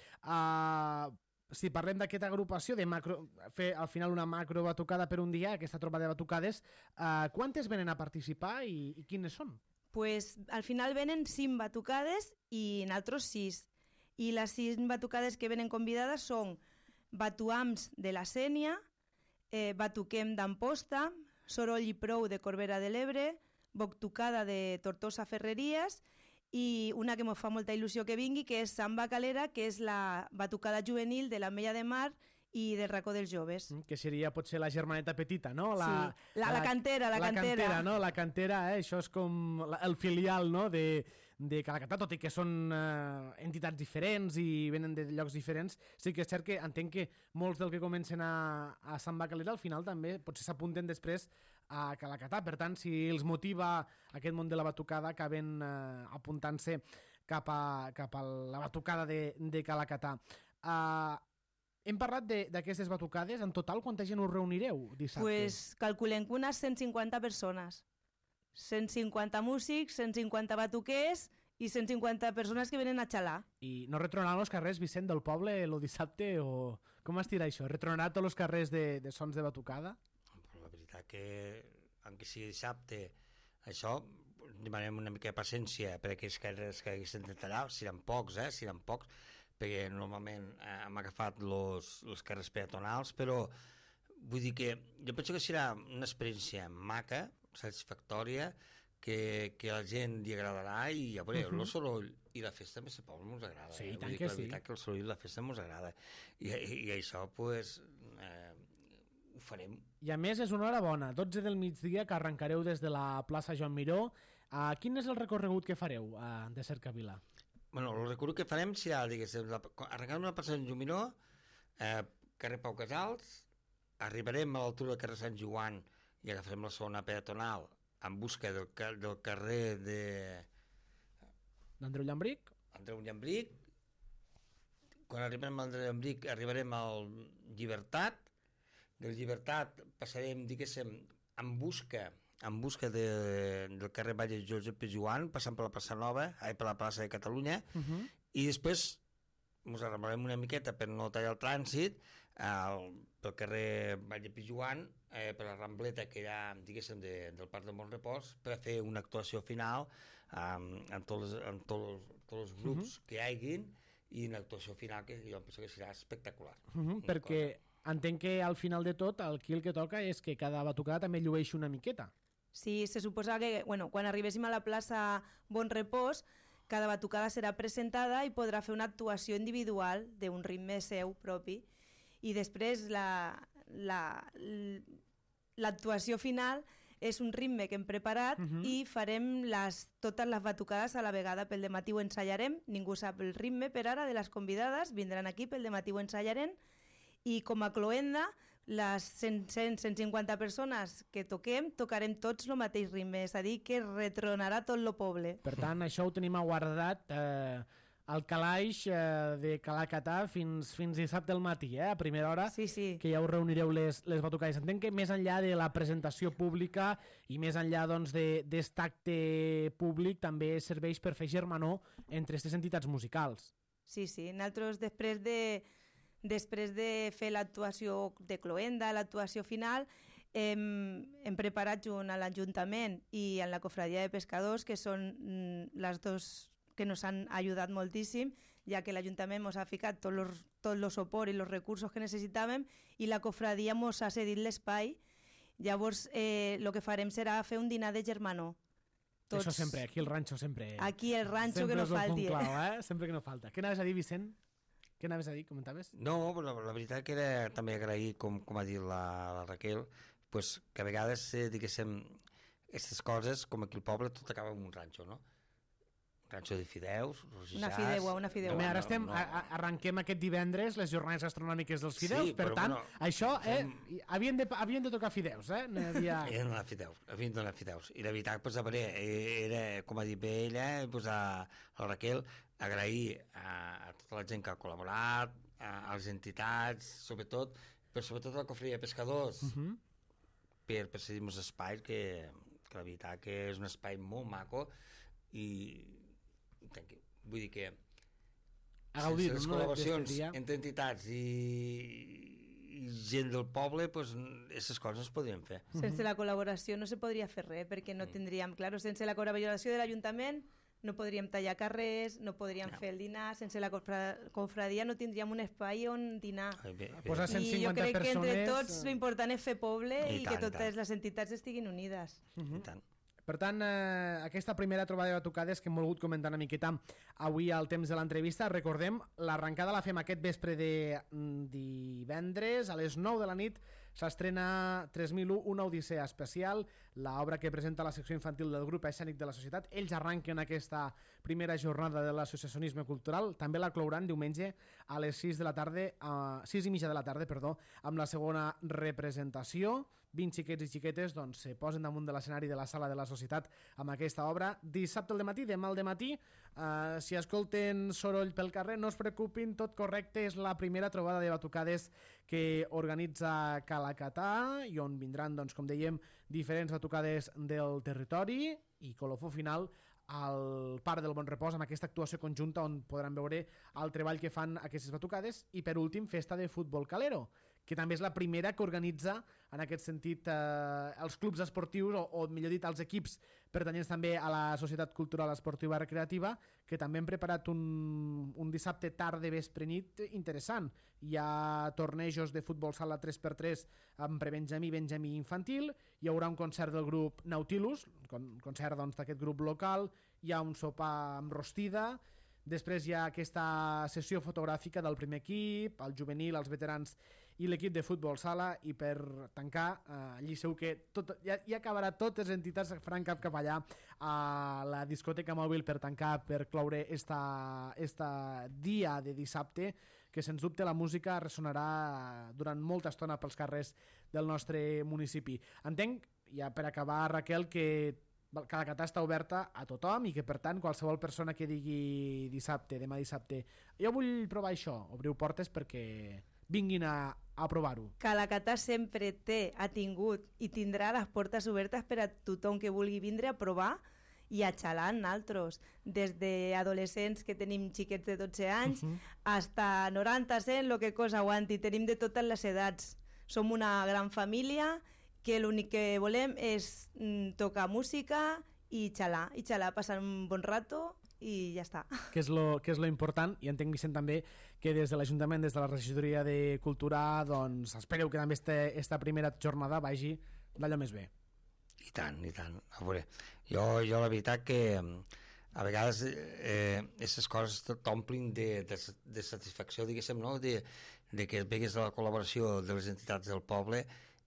Si parlem d'aquesta agrupació, de fer al final una macro batucada per un dia, aquesta trobada de batucades, quantes venen a participar i quines són? Pues al final venen 5 batucades i nosaltres 6. I les 6 batucades que venen convidades són Batuams de la Sénia, Batuquem d'Amposta, Soroll i Prou de Corbera de l'Ebre, Boctucada de Tortosa Ferreries i una que ens fa molta il·lusió que vingui, que és Samba Calera, que és la batucada juvenil de l'Ametlla de Mar i del Racó dels Joves. Que seria potser la germaneta petita, no? Sí, la cantera. No? La cantera, això és com el filial, no? de Calacatà, tot i que són entitats diferents i venen de llocs diferents, sí que és cert que entenc que molts del que comencen a Sant Bacalera al final també potser s'apunten després a Calacatà. Per tant, si els motiva aquest món de la batucada, acaben apuntant-se cap a la batucada de Calacatà. Hem parlat d'aquestes batucades. En total, quanta gent us reunireu dissabte? Pues calculem que unes 150 persones. 150 músics, 150 batuquers i 150 persones que venen a xalar. I no retronaran els carrers, Vicent, del poble el dissabte? O com es dirà això? Retronarà tots els carrers de sons de batucada? La veritat que, encara sigui dissabte, això demanem una mica de paciència per aquells carrers que s'intentarà, seran pocs, perquè normalment hem agafat els carrers peatonals, però vull dir que jo penso que serà una experiència maca, satisfactòria, que a la gent li agradarà, i ja veureu, el soroll i la festa més a poble ens agrada. Sí, tant que sí. La veritat que el soroll i la festa ens agrada. I això, doncs, ho farem. I a més és una hora bona, 12 del migdia, que arrencareu des de la plaça Joan Miró. Quin és el recorregut que fareu de Cercavila? Bueno, el recorregut que farem serà, diguéssim, arrencarem la plaça Joan Miró, carrer Pau Casals, arribarem a l'altura del carrer Sant Joan i agafarem la zona peatonal en busca del carrer d'Andreu Llambric. Quan arribarem a Andreu Llambric arribarem al Llibertat. Del Llibertat passarem, diguéssim, en busca del carrer Valle Josep Pijuan, passant per la plaça Nova, per la plaça de Catalunya, i després ens arremarem una miqueta per no tallar el trànsit pel carrer Valle Pijuan, per la Rambleta que hi ha, diguéssim, del Parc de Montrepòs, per fer una actuació final amb tots els grups que hi haguin, i una actuació final que jo penso que serà espectacular. Perquè entenc que al final de tot aquí el que toca és que cada batucada també llueixi una miqueta. Sí, se suposa que quan arribéssim a la plaça Bon Repòs, cada batucada serà presentada i podrà fer una actuació individual d'un ritme seu propi, i després l'actuació final és un ritme que hem preparat i farem totes les batucades a la vegada. Pel dematí ho ensajarem, ningú sap el ritme per ara de les convidades, vindran aquí, pel dematí ho ensajarem, i com a cloenda, les 100-150 persones que tocarem tots el mateix ritme, és a dir, que retronarà tot el poble. Per tant, això ho tenim aguardat al calaix de Calacatà fins dissabte al matí, a primera hora, que ja us reunireu les batucades. Entenc que més enllà de la presentació pública i més enllà d'aquest acte públic també serveix per fer germanor entre aquestes entitats musicals. Sí, nosaltres després de fer l'actuació de cloenda, l'actuació final, hem preparat junt a l'Ajuntament i a la Cofradia de Pescadors, que són les dues que nos han ajudat moltíssim, ja que l'Ajuntament ens ha ficat tot el suport i els recursos que necessitàvem, i la Cofradia ens ha cedit l'espai. Llavors, el que farem serà fer un dinar de germanor. Això sempre, aquí el ranxo sempre. Aquí el ranxo que no falti. Sempre que no falta. Què anaves a dir, Vicent? Què anaves a dir? Comentaves? No, la veritat que era també agrair, com ha dit la Raquel, que a vegades, diguéssim, aquestes coses, com aquí al poble, tot acaba en un ranxo, no? Ranxo de fideus, rosissars... Una fideuà. Ara arrenquem aquest divendres les jornades gastronòmiques dels fideus, per tant, això, havien de tocar fideus, Havien d'anar fideus. I la veritat, era, com ha dit bé ella, a la Raquel, agrair a tota la gent que ha col·laborat, a les entitats, sobretot a la Cofradia de Pescadors, per cedir-nos espai, que la veritat que és un espai molt maco, i vull dir que sense les col·laboracions entre entitats i gent del poble, aquestes coses es podrien fer. Sense la col·laboració no se podria fer res, perquè no tindríem, sense la col·laboració de l'Ajuntament no podríem tallar carrers, no podríem fer el dinar, sense la confradia no tindríem un espai on dinar. I jo crec que entre tots l'important és fer poble i que totes les entitats estiguin unides. I tant. Per tant, aquesta primera trobada de batucades que hem volgut comentar una miqueta avui al temps de l'entrevista, recordem, l'arrencada la fem aquest vespre de divendres, a les 9 de la nit s'estrena 3001, una odissea especial l'obra que presenta la secció infantil del grup escènic de la societat. Ells arranquen aquesta primera jornada de l'associacionisme cultural, també la clouran diumenge a les 6:30 de la tarda, amb la segona representació. 20 xiquets i xiquetes se posen damunt de l'escenari de la sala de la societat amb aquesta obra. Dissabte al matí, demà al matí, si escolten soroll pel carrer, no es preocupin, tot correcte, és la primera trobada de batucades que organitza Calacatà i on vindran, com dèiem, diferents batucades del territori i colofó final al Parc del Bon Repòs amb aquesta actuació conjunta on podran veure el treball que fan aquestes batucades i per últim festa de futbol calero, que també és la primera que organitza en aquest sentit els clubs esportius o millor dit els equips pertanyents també a la Societat Cultural Esportiva Recreativa, que també han preparat un dissabte tarda vespre nit interessant. Hi ha tornejos de futbol sala 3x3 amb prebenjamí i benjamí infantil, hi haurà un concert del grup Nautilus, concert d'aquest grup local, hi ha un sopar amb rostida, després hi ha aquesta sessió fotogràfica del primer equip, el juvenil, els veterans i l'equip de futbol sala, i per tancar, allí segur que ja acabarà totes les entitats faran cap allà a la discoteca mòbil per tancar, per cloure esta dia de dissabte, que sens dubte la música ressonarà durant molta estona pels carrers del nostre municipi. Entenc, ja per acabar, Raquel, que Calacatà està oberta a tothom i que, per tant, qualsevol persona que digui demà dissabte, jo vull provar això, obriu portes perquè vinguin a provar-ho. Calacatà sempre ha tingut i tindrà les portes obertes per a tothom que vulgui vindre a provar i a xalar amb altres, des d'adolescents que tenim xiquets de 12 anys hasta 90, 100, el que cosa aguanti, tenim de totes les edats. Som una gran família que l'únic que volem és tocar música i xalar, passar un bon rato i ja està. Que és lo important, i entenc, Vicent, també que des de l'Ajuntament, des de la Regidoria de Cultura, doncs espereu que també esta primera jornada vagi d'allò més bé. I tant, i tant. A veure, jo la veritat que a vegades aquestes coses t'omplin de satisfacció, diguéssim, no? de que vegues la col·laboració de les entitats del poble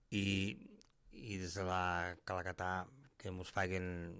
i des de la Calacatà que ens facin,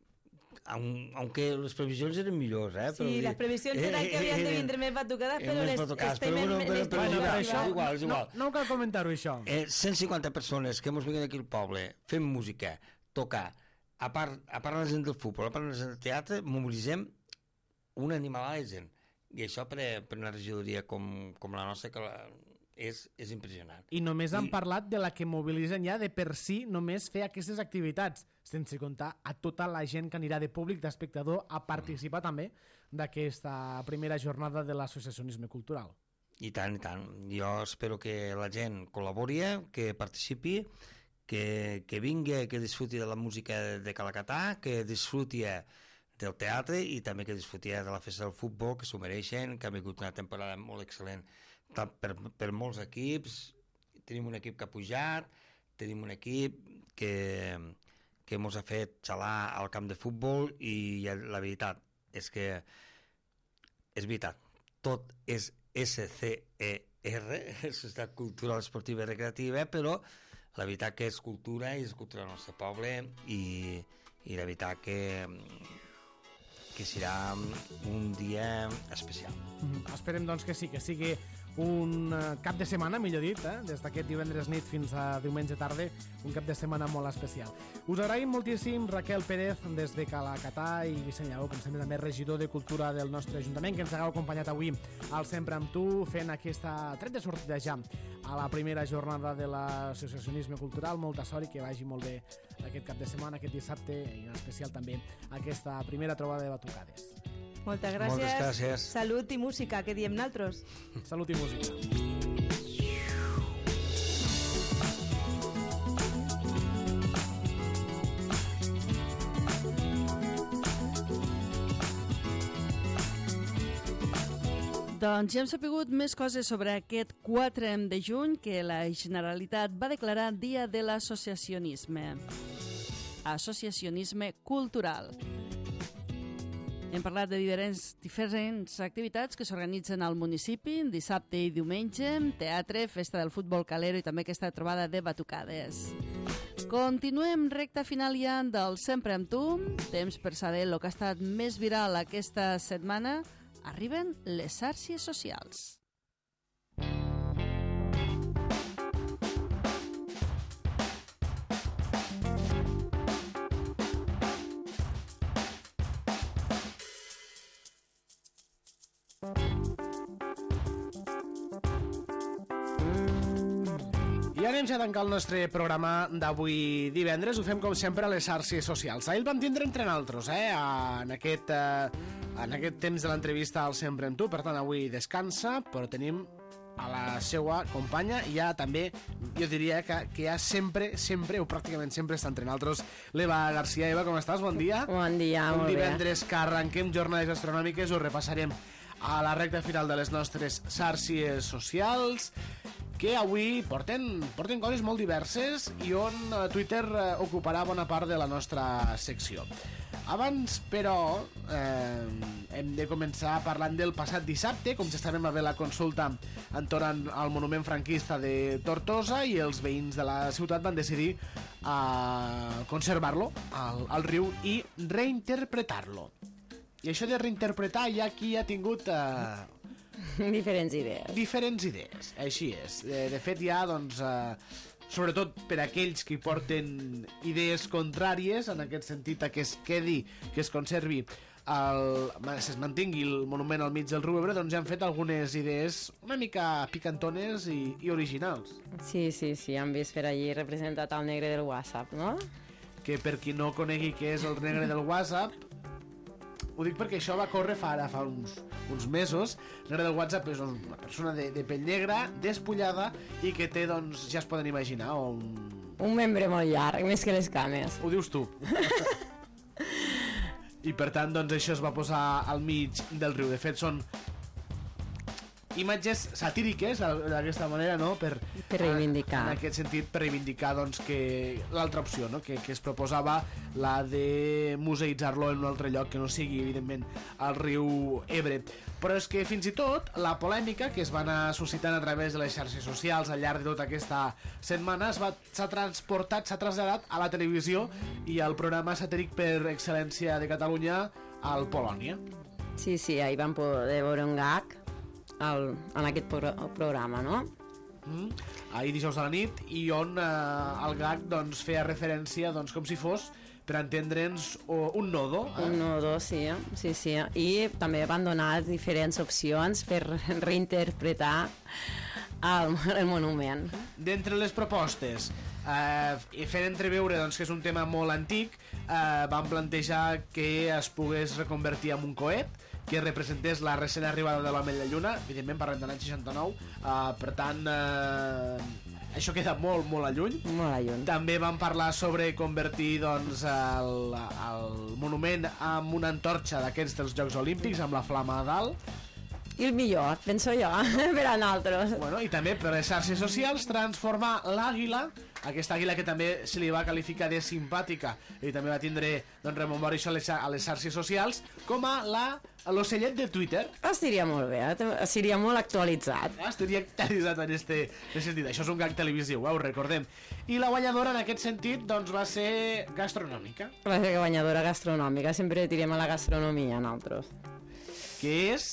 aunque les previsions eren millors, Sí, les previsions eren que havien de vindre més batucades, però les estem igual. No cal comentar-ho, això. 150 persones que ens vinguin aquí al poble, fem música, tocar, a part la gent del futbol, a part la gent del teatre, mobilitzem una animalada de gent. I això per una regidoria com la nostra que és impressionant. I només han parlat de la que mobilitzen ja de per si només fer aquestes activitats, sense comptar a tota la gent que anirà de públic, d'espectador, a participar també d'aquesta primera jornada de l'associacionisme cultural. I tant, i tant. Jo espero que la gent col·labori, que participi, que vingui, que disfruti de la música de Calacatà, que disfruti del teatre i també que disfruti de la festa del futbol, que s'ho mereixen, que ha vingut una temporada molt excel·lent per molts equips. Tenim un equip que ha pujat, tenim un equip que ens ha fet xalar al camp de futbol i la veritat és que és veritat, tot és SCER, Societat Cultural Esportiva i Recreativa, però la veritat que és cultura i és cultura del nostre poble i la veritat que serà un dia especial. Esperem doncs que sí, que sigui un cap de setmana, millor dit, des d'aquest divendres nit fins a diumenge tarda, un cap de setmana molt especial. Us agraïm moltíssim, Raquel Pérez, des de Calacatà, i Vicent Lleó, com sempre també regidor de Cultura del nostre Ajuntament, que ens hagueu acompanyat avui al Sempre amb tu, fent aquesta tret de sortida ja a la primera jornada de l'associacionisme cultural. Molta sort i que vagi molt bé aquest cap de setmana, aquest dissabte, i en especial també aquesta primera trobada de batucades. Moltes gràcies. Moltes gràcies. Salut i música, que diem naltros. Salut i música. Doncs ja hem sapigut més coses sobre aquest 4 de juny que la Generalitat va declarar Dia de l'Associacionisme. Associacionisme cultural. Hem parlat de diferents activitats que s'organitzen al municipi, dissabte i diumenge, teatre, festa del futbol calero i també aquesta trobada de batucades. Continuem recta final ja del Sempre amb tu. Temps per saber el que ha estat més viral aquesta setmana. Arriben les xarxes socials. I anem ja a tancar el nostre programa d'avui divendres. Ho fem, com sempre, a les xarxes socials. Ahir el vam tindre entre naltros, en aquest temps de l'entrevista al Sempre amb tu. Per tant, avui descansa, però tenim a la seva companya i ja també, jo diria que ja sempre, o pràcticament sempre està entre naltros, l'Eva Garcia. Eva, com estàs? Bon dia. Bon dia, molt bé. Un divendres que arrenquem jornades gastronòmiques, ho repassarem a la recta final de les nostres xarxes socials, que avui porten coses molt diverses i on Twitter ocuparà bona part de la nostra secció. Abans, però, hem de començar parlant del passat dissabte, com ja sabem, va haver la consulta entorn al monument franquista de Tortosa i els veïns de la ciutat van decidir conservar-lo al riu i reinterpretar-lo. I això de reinterpretar, hi ha qui ha tingut diferents idees. Diferents idees, així és. De fet, hi ha, doncs, sobretot per aquells que porten idees contràries, en aquest sentit, que es quedi, que es conservi, es mantingui el monument al mig del riu Ebre, doncs ja han fet algunes idees una mica picantones i originals. Sí, han vist per allí representat el negre del WhatsApp, no? Que per qui no conegui què és el negre del WhatsApp, ho dic perquè això va córrer fa uns mesos. El negre del WhatsApp és una persona de pell negra, despullada, i que té, doncs, ja es poden imaginar, un membre molt llarg, més que les cames. Ho dius tu. I per tant, doncs, això es va posar al mig del riu. De fet, són imatges satíriques, d'aquesta manera, no? Per reivindicar. En aquest sentit, per reivindicar, doncs, que l'altra opció, no? Que es proposava, la de museïtzar-lo en un altre lloc que no sigui, evidentment, al riu Ebre. Però és que, fins i tot, la polèmica que es va anar suscitant a través de les xarxes socials al llarg de tota aquesta setmana s'ha traslladat a la televisió i al programa satíric per excel·lència de Catalunya, al Polònia. Sí, ahir vam poder veure un gag en aquest programa, no? Ahir dijous a la nit, i on el gag, doncs, feia referència, doncs, com si fos, per entendre'ns, un nodo. Un nodo, sí. I també van donar diferents opcions per reinterpretar el monument. D'entre les propostes, fent entreveure, doncs, que és un tema molt antic, van plantejar que es pogués reconvertir en un coet, que representés la recent arribada de l'home a la Lluna. Evidentment parlem de l'any 69, per tant això queda molt, molt a lluny. Molt a lluny. També vam parlar sobre convertir, doncs, el monument en una antorxa d'aquests dels Jocs Olímpics, amb la flama a dalt. I el millor, penso jo, per a nosaltres. Bueno, i també per les xarxes socials transformar l'àguila, aquesta àguila que també se li va qualificar de simpàtica i també va tindre, doncs, remembrar això a les xarxes socials, com a l'ocellet de Twitter. Estaria molt bé, seria molt actualitzat. Estaria actualitzat en este sentit. Això és un gag televisiu, ho recordem. I la guanyadora, en aquest sentit, doncs, va ser gastronòmica. Va ser guanyadora gastronòmica, sempre tirem a la gastronomia nosaltres. Què és?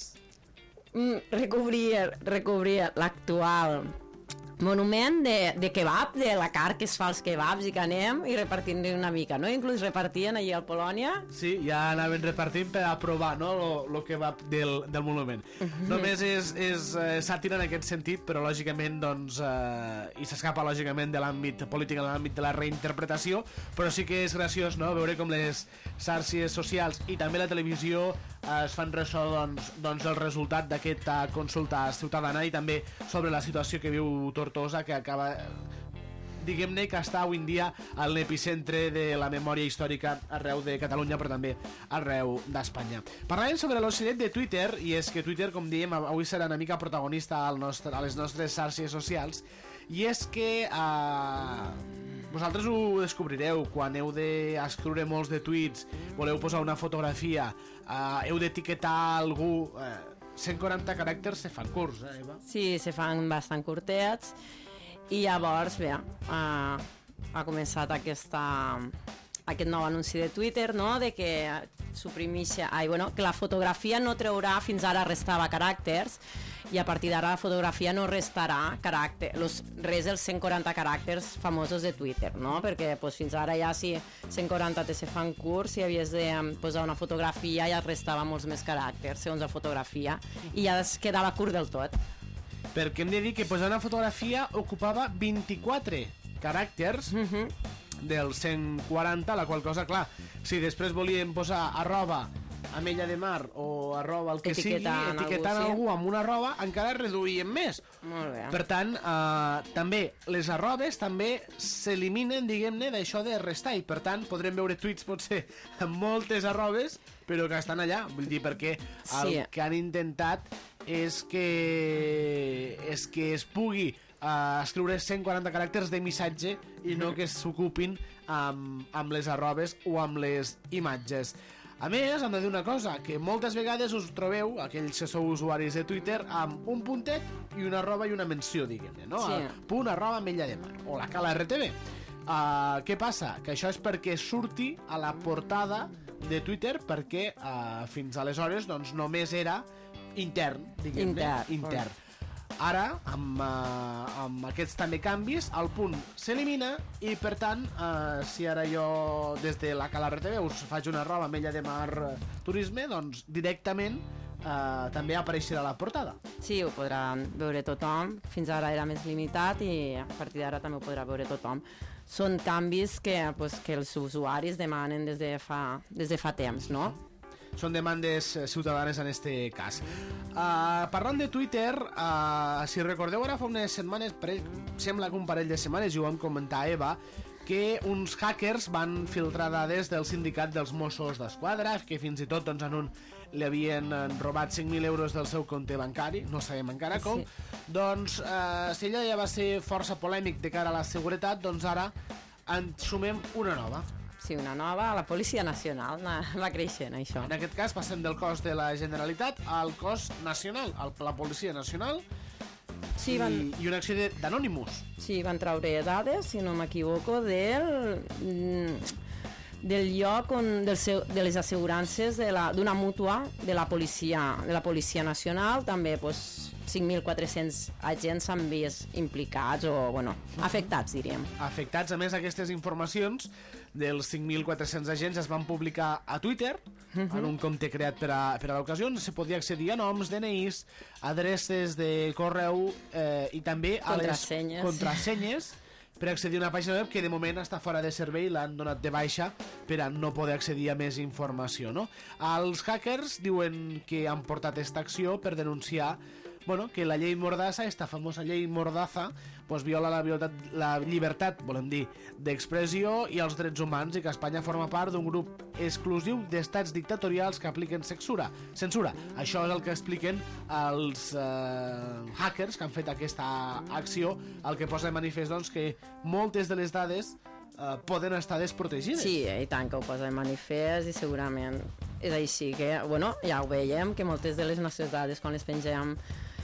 Recobrir l'actual monument de kebab, de la carn que es fa als kebabs i que anem i repartint una mica, no? Inclús repartien allà al Polònia. Sí, ja anaven repartint per a provar, no?, el kebab del monument. Només és sàtira en aquest sentit, però lògicament, doncs, i s'escapa lògicament de l'àmbit polític, de l'àmbit de la reinterpretació, però sí que és graciós, no?, veure com les xarxes socials i també la televisió es fan ressò, doncs, el resultat d'aquesta consulta ciutadana i també sobre la situació que viu Tortosa, que acaba, diguem-ne, que està avui en dia a l'epicentre de la memòria històrica arreu de Catalunya, però també arreu d'Espanya. Parlàvem sobre l'ocellet de Twitter, i és que Twitter, com dèiem, avui serà una mica protagonista a les nostres xarxes socials, i és que vosaltres ho descobrireu quan heu d'escriure molts de tuits, voleu posar una fotografia, heu d'etiquetar algú. 140 caràcters se fan curts, Eva? Sí, se fan bastant curtets, i llavors, bé, ha començat aquest nou anunci de Twitter, no?, de que que la fotografia no traurà, fins ara restava caràcters, i a partir d'ara la fotografia no restarà res dels 140 caràcters famosos de Twitter, no? Perquè fins ara ja si 140 te se fan curts, si havies de posar una fotografia ja et restava molts més caràcters segons la fotografia i ja es quedava curt del tot. Perquè hem de dir que posar una fotografia ocupava 24 caràcters dels 140, la qual cosa, clar, si després volíem posar arroba Ametlla de Mar o arroba el que sigui, etiquetant algú amb una arroba, encara reduïem més. Molt bé. Per tant, també les arrobes també s'eliminen, diguem-ne, d'això de restar, i per tant podrem veure tuits potser amb moltes arrobes, però que estan allà. Vull dir, perquè el que han intentat és que es pugui escriure 140 caràcters de missatge i no que s'ocupin amb les arrobes o amb les imatges. A més, hem de dir una cosa, que moltes vegades us trobeu, aquells que sou usuaris de Twitter, amb un puntet i una arroba i una menció, diguem-ne, no? Sí. Punt arroba Ametlla de Mar, o la Cala RTV. Què passa? Que això és perquè surti a la portada de Twitter, perquè fins aleshores doncs, només era intern, diguem-ne, intern. Ara, amb aquests també canvis, el punt s'elimina i, per tant, si ara jo des de la Cala RTV us faig una arroba Ametlla de Mar Turisme, doncs directament també apareixerà a la portada. Sí, ho podrà veure tothom. Fins ara era més limitat i a partir d'ara també ho podrà veure tothom. Són canvis que els usuaris demanen des de fa temps, no? Són demandes ciutadanes en este cas. Parlant de Twitter, si recordeu ara fa unes setmanes, sembla que un parell de setmanes, i ho vam comentar Eva, que uns hackers van filtrar dades del sindicat dels Mossos d'Esquadra, que fins i tot doncs, en un li havien robat 5.000 euros del seu compte bancari, no sabem encara com. Doncs si allò ja va ser força polèmic de cara a la seguretat, doncs ara en sumem una nova. Sí, una nova, la Policia Nacional, va creixent, això. En aquest cas passem del cos de la Generalitat al cos nacional, la Policia Nacional, i una acció d'Anonymous. Sí, van traure dades, si no m'equivoco, del lloc de les assegurances d'una mútua de la Policia Nacional, també 5.400 agents s'han vist implicats o, afectats, diríem. Afectats, a més, aquestes informacions dels 5.400 agents es van publicar a Twitter, en un compte creat per a l'ocasió, on se podia accedir a noms, DNIs, adreces de correu i també a les contrasenyes per accedir a una pàgina web que de moment està fora de servei, l'han donat de baixa per a no poder accedir a més informació, no? Els hackers diuen que han portat aquesta acció per denunciar que la llei Mordaza, esta famosa llei Mordaza, viola la llibertat, volem dir, d'expressió i els drets humans, i que Espanya forma part d'un grup exclusiu d'estats dictatorials que apliquen censura. Això és el que expliquen els hackers que han fet aquesta acció, el que posa de manifest doncs, que moltes de les dades poden estar desprotegides. Sí, i tant que ho posa de manifest, i segurament és així que, ja ho veiem, que moltes de les nostres dades quan les pengem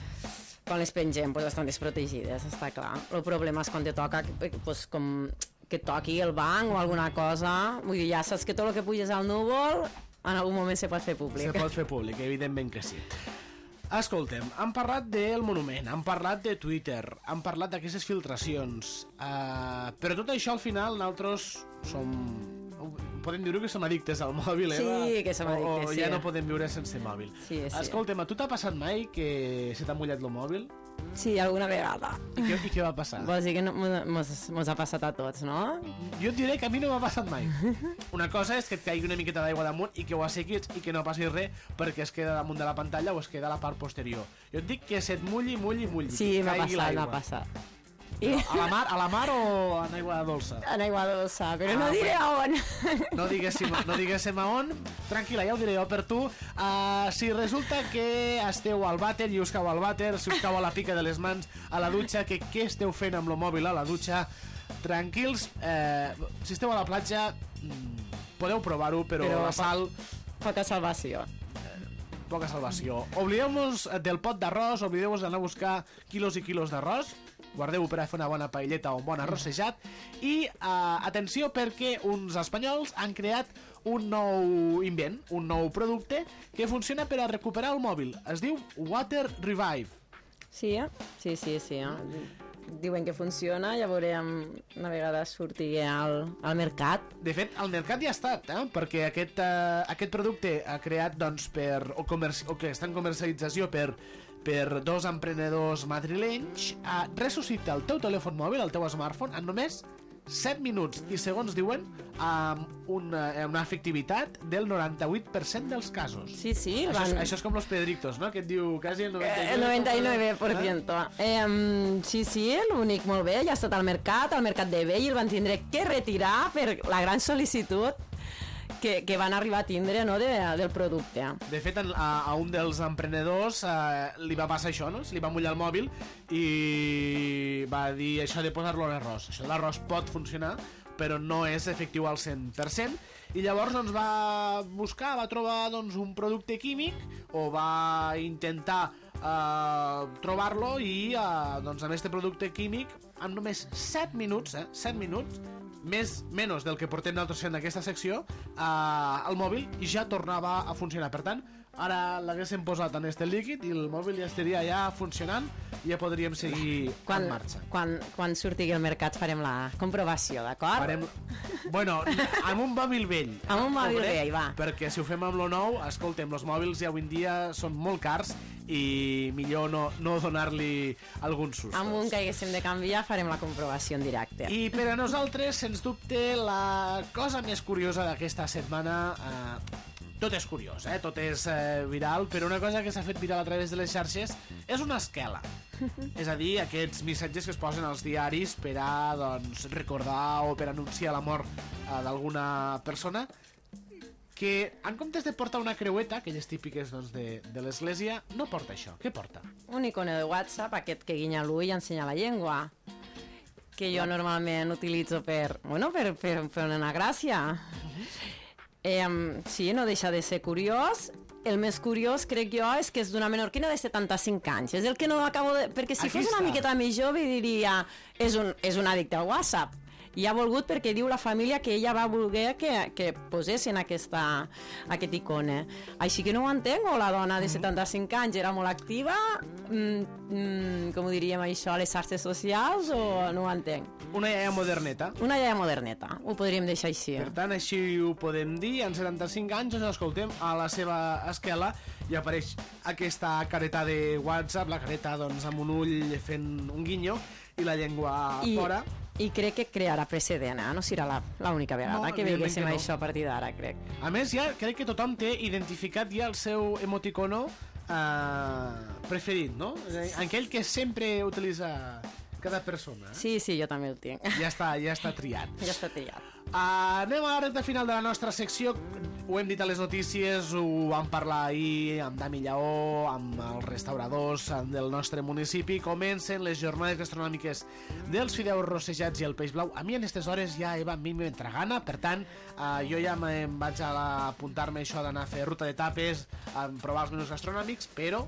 estan desprotegides, està clar. El problema és quan te toca com que toqui el banc o alguna cosa, vull dir, ja saps que tot el que puges al núvol en algun moment se pot fer públic. Se pot fer públic, evidentment que sí. Escoltem, hem parlat del monument, hem parlat de Twitter, hem parlat d'aquestes filtracions, però tot això al final nosaltres podem dir que som addictes al mòbil, Sí, que som addictes, o ja no podem viure sense mòbil. Sí. Escolta'm, a tu t'ha passat mai que se t'ha mullat el mòbil? Sí, alguna vegada. I què va passar? Vols dir que mos ha passat a tots, no? Jo et diré que a mi no m'ha passat mai. Una cosa és que et caigui una miqueta d'aigua damunt i que ho assequis i que no passi res perquè es queda damunt de la pantalla o es queda a la part posterior. Jo et dic que se't mulli. Sí, m'ha passat. A la mar o en aigua dolça? En aigua dolça, però no diré a on. No diguéssim a on. Tranquil·la, ja ho diré jo per tu. Si resulta que esteu al vàter i us cau al vàter, si us cau a la pica de les mans a la dutxa, què esteu fent amb el mòbil a la dutxa? Tranquils, si esteu a la platja podeu provar-ho, però la sal... Poca salvació. Oblideu-vos del pot d'arròs, oblideu-vos d'anar a buscar quilos i quilos d'arròs guardeu-ho per a fer una bona paelleta o un bon arrossejat. I atenció, perquè uns espanyols han creat un nou invent, un nou producte que funciona per a recuperar el mòbil. Es diu Water Revive. Sí. Diuen que funciona, ja veurem una vegada surti al mercat. De fet, al mercat ja ha estat, perquè aquest producte ha creat doncs, o que està en comercialització per dos emprenedors madrilenys. Ressuscita el teu telèfon mòbil, el teu smartphone, en només 7 minuts i, segons diuen, amb una efectivitat del 98% dels casos. Sí. Això és com los pedrictos, no? Que et diu quasi el 99%. El 99%. Sí, l'únic molt bé, ja ha estat al mercat de vell, i el van tindre que retirar per la gran sol·licitud que van arribar a tindre, no, del producte. De fet, a un dels emprenedors li va passar això, no? Se li va mullar el mòbil i va dir això de posar-lo a l'arròs. Això de l'arròs pot funcionar, però no és efectiu al 100%. I llavors doncs, va trobar doncs, un producte químic, o va intentar trobar-lo, i doncs, amb aquest producte químic, en només 7 minuts, menys del que portem nosaltres fent d'aquesta secció, el mòbil ja tornava a funcionar. Per tant, ara l'haguéssim posat en este líquid i el mòbil ja estaria ja funcionant i ja podríem seguir en marxa. Quan surti al mercat farem la comprovació, d'acord? Bueno, amb un mòbil vell. Amb un mòbil vell, va. Perquè si ho fem amb lo nou, escoltem, els mòbils ja avui en dia són molt cars i millor no donar-li alguns sustos. Amb un que haguéssim de canviar farem la comprovació en directe. I per a nosaltres, sens dubte, la cosa més curiosa d'aquesta setmana... Tot és curiós, tot és viral, però una cosa que s'ha fet viral a través de les xarxes és una esquela. És a dir, aquests missatges que es posen als diaris per a recordar o per anunciar la mort d'alguna persona, que en comptes de portar una creueta, aquelles típiques de l'església, no porta això. Què porta? Un icono de WhatsApp, aquest que guinya l'ull i ensenya la llengua, que jo normalment utilitzo per fer una gràcia. Sí, no deixa de ser curiós. El més curiós, crec jo, és que és d'una menorquina de 75 anys. És el que no acabo de... Perquè si fos una miqueta més jove diria és un addicte al WhatsApp. I ha volgut perquè diu la família que ella va voler que posessin aquest icone. Així que no ho entenc, o la dona de 75 anys era molt activa, com ho diríem això, a les xarxes socials, o no ho entenc. Una iaia moderneta. Una iaia moderneta, ho podríem deixar així. Per tant, així ho podem dir, en 75 anys ens escoltem a la seva esquela i apareix aquesta careta de WhatsApp, la careta doncs, amb un ull fent un guinyo i la llengua fora. I crec que crearà precedent, no serà l'única vegada que veiguéssim això a partir d'ara, crec. A més, ja crec que tothom té identificat ja el seu emoticono preferit, no? Aquell que sempre utilitza cada persona. Sí, jo també el tinc. Ja està triat. Ja està triat. Anem a la recta final de la nostra secció. Ho hem dit a les notícies, ho vam parlar ahir amb Dami Lleó, amb els restauradors del nostre municipi. Comencen les jornades gastronòmiques dels fideus rossejats i el peix blau. A mi en aquestes hores ja a mi m'entra gana, per tant, jo ja me'n vaig a apuntar-me això d'anar a fer ruta de tapes, a provar els menús gastronòmics, però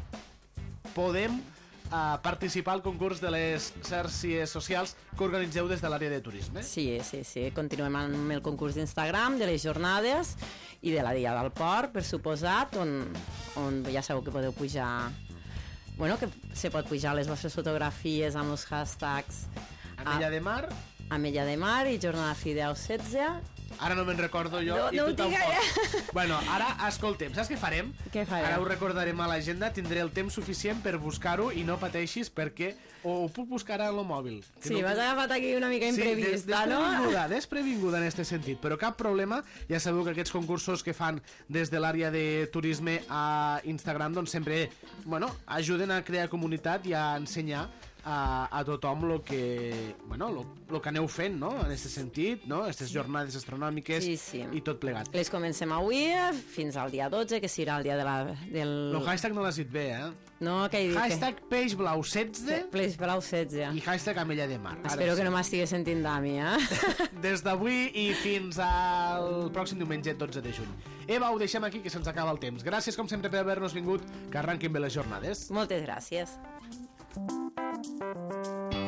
podem participar al concurs de les xarxes socials que organitzeu des de l'àrea de turisme. Sí. Continuem amb el concurs d'Instagram de les jornades i de la Dia del Port, per suposat, on ja sabeu que podeu pujar... que se pot pujar les vostres fotografies amb els hashtags Amella de Mar, Amella de Mar i Jornada Fideus 16. Ara no me'n recordo jo i tu tampoc. Bueno, ara, escoltem, saps què farem? Què farem? Ara ho recordarem a l'agenda, tindré el temps suficient per buscar-ho i no pateixis perquè ho puc buscar ara a lo mòbil. Sí, m'has agafat aquí una mica imprevista, no? Desprevinguda en este sentit, però cap problema. Ja sabeu que aquests concursos que fan des de l'àrea de turisme a Instagram doncs sempre ajuden a crear comunitat i a ensenyar a tothom lo que aneu fent, no? En aquest sentit, no? Aquestes jornades astronòmiques i tot plegat. Les comencem avui fins al dia 12, que serà el dia del... El hashtag no l'has dit bé, No, què he dit? Hashtag peix blau 16 Peix blau 16 i hashtag Amella de Mar. Espero que no m'estigui sentint d'ami, Des d'avui i fins al pròxim diumenge 12 de juny. Eva, ho deixem aquí que se'ns acaba el temps. Gràcies com sempre per haver-nos vingut, que arranquin bé les jornades. Moltes gràcies.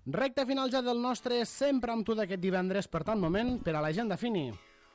Recte final ja del nostre Sempre amb tu d'aquest divendres, per tant moment per a l'agenda, Fini.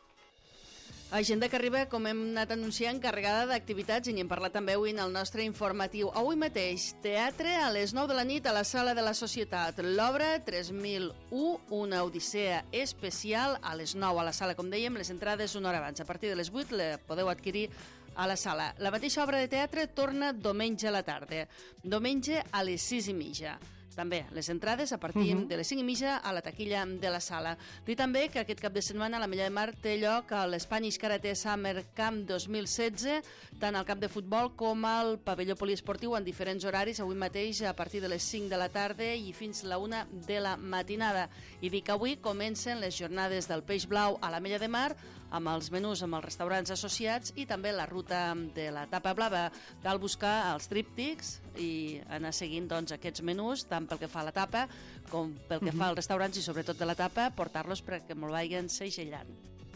Agenda que arriba, com hem anat anunciant, carregada d'activitats i n'hi hem parlat també avui en el nostre informatiu. Avui mateix, teatre a les 9 de la nit a la Sala de la Societat. L'obra 3001, una odissea especial a les 9 a la sala. Com dèiem, les entrades una hora abans. A partir de les 8 la podeu adquirir a la sala. La mateixa obra de teatre torna diumenge a la tarda. Diumenge a les 6:30. També les entrades a partir de les 5:30 a la taquilla de la sala. Dir també que aquest cap de setmana a l'Ametlla de Mar té lloc a l'Spanish Karate Summer Camp 2016, tant al camp de futbol com al pavelló poliesportiu en diferents horaris, avui mateix a partir de les 5 de la tarda i fins la 1 de la matinada. I dic que avui comencen les jornades del Peix Blau a l'Ametlla de Mar, amb els menús amb els restaurants associats i també la ruta de la tapa blava. Cal buscar els tríptics i anar seguint aquests menús, tant pel que fa a la tapa com pel que fa als restaurants i sobretot de la tapa, portar-los perquè me'l vagin segellant.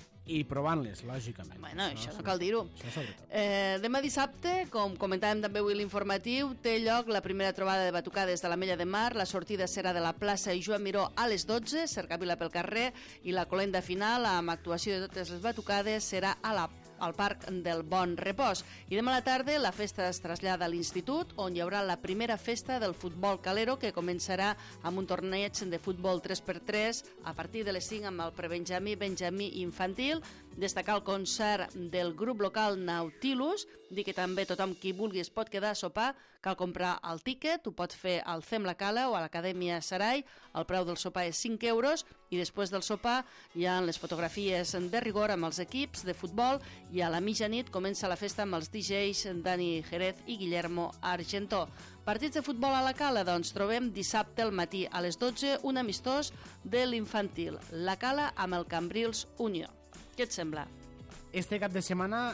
I provant-les, lògicament. Bueno, això no cal dir-ho. Això sobretot. Demà dissabte, com comentàvem també avui l'informatiu, té lloc la primera trobada de batucades de l'Ametlla de Mar. La sortida serà de la plaça Joan Miró a les 12, cercavila pel carrer, i la colenda final, amb actuació de totes les batucades, serà al Parc del Bon Repòs. I demà a la tarda la festa es trasllada a l'Institut, on hi haurà la primera festa del futbol calero, que començarà amb un torneig de futbol 3x3 a partir de les 5 amb el prebenjamí, benjamí infantil. Destacar el concert del grup local Nautilus, dir que també tothom qui vulgui es pot quedar a sopar, cal comprar el tíquet, ho pot fer al Fem la Cala o a l'Acadèmia Sarai, el preu del sopar és 5 euros i després del sopar hi ha les fotografies de rigor amb els equips de futbol i a la mitjanit comença la festa amb els DJs Dani Jerez i Guillermo Argentó. Partits de futbol a la Cala, doncs trobem dissabte al matí a les 12 un amistós de l'infantil, la Cala amb el Cambrils Unió. Què et sembla? Este cap de setmana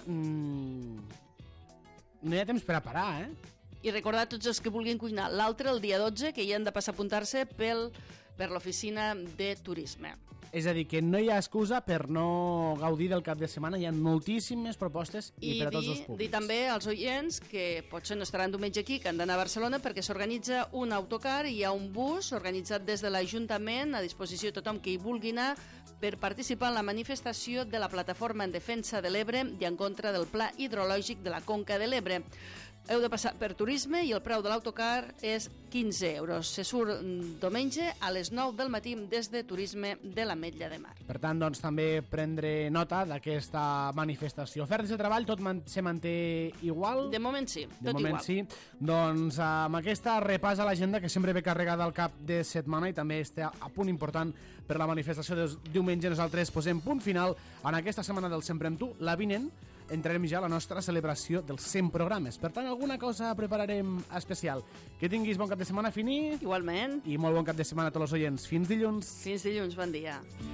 no hi ha temps per a parar, I recordar a tots els que vulguin cuinar. L'altre, el dia 12, que hi han de passar a apuntar-se per l'oficina de turisme. És a dir, que no hi ha excusa per no gaudir del cap de setmana. Hi ha moltíssimes propostes i per a tots els públics. Dir també als oients que potser no estaran diumenge aquí, que han d'anar a Barcelona, perquè s'organitza un autocar i hi ha un bus organitzat des de l'Ajuntament a disposició de tothom que hi vulgui anar per participar en la manifestació de la Plataforma en Defensa de l'Ebre i en contra del Pla Hidrològic de la Conca de l'Ebre. Heu de passar per turisme i el preu de l'autocar és 15 euros. Se surt diumenge a les 9 del matí des de Turisme de l'Ametlla de Mar. Per tant, doncs, també prendre nota d'aquesta manifestació. Ofertes de treball, tot se manté igual? De moment sí, tot igual. Sí. Doncs amb aquesta repàs a l'agenda que sempre ve carregada al cap de setmana i també està a punt important per la manifestació de diumenge. Nosaltres posem punt final en aquesta setmana del Sempre amb tu. La vinent entrarem ja a la nostra celebració dels 100 programes. Per tant, alguna cosa prepararem especial. Que tinguis bon cap de setmana, Fini. Igualment. I molt bon cap de setmana a tots els oients. Fins dilluns. Fins dilluns, bon dia.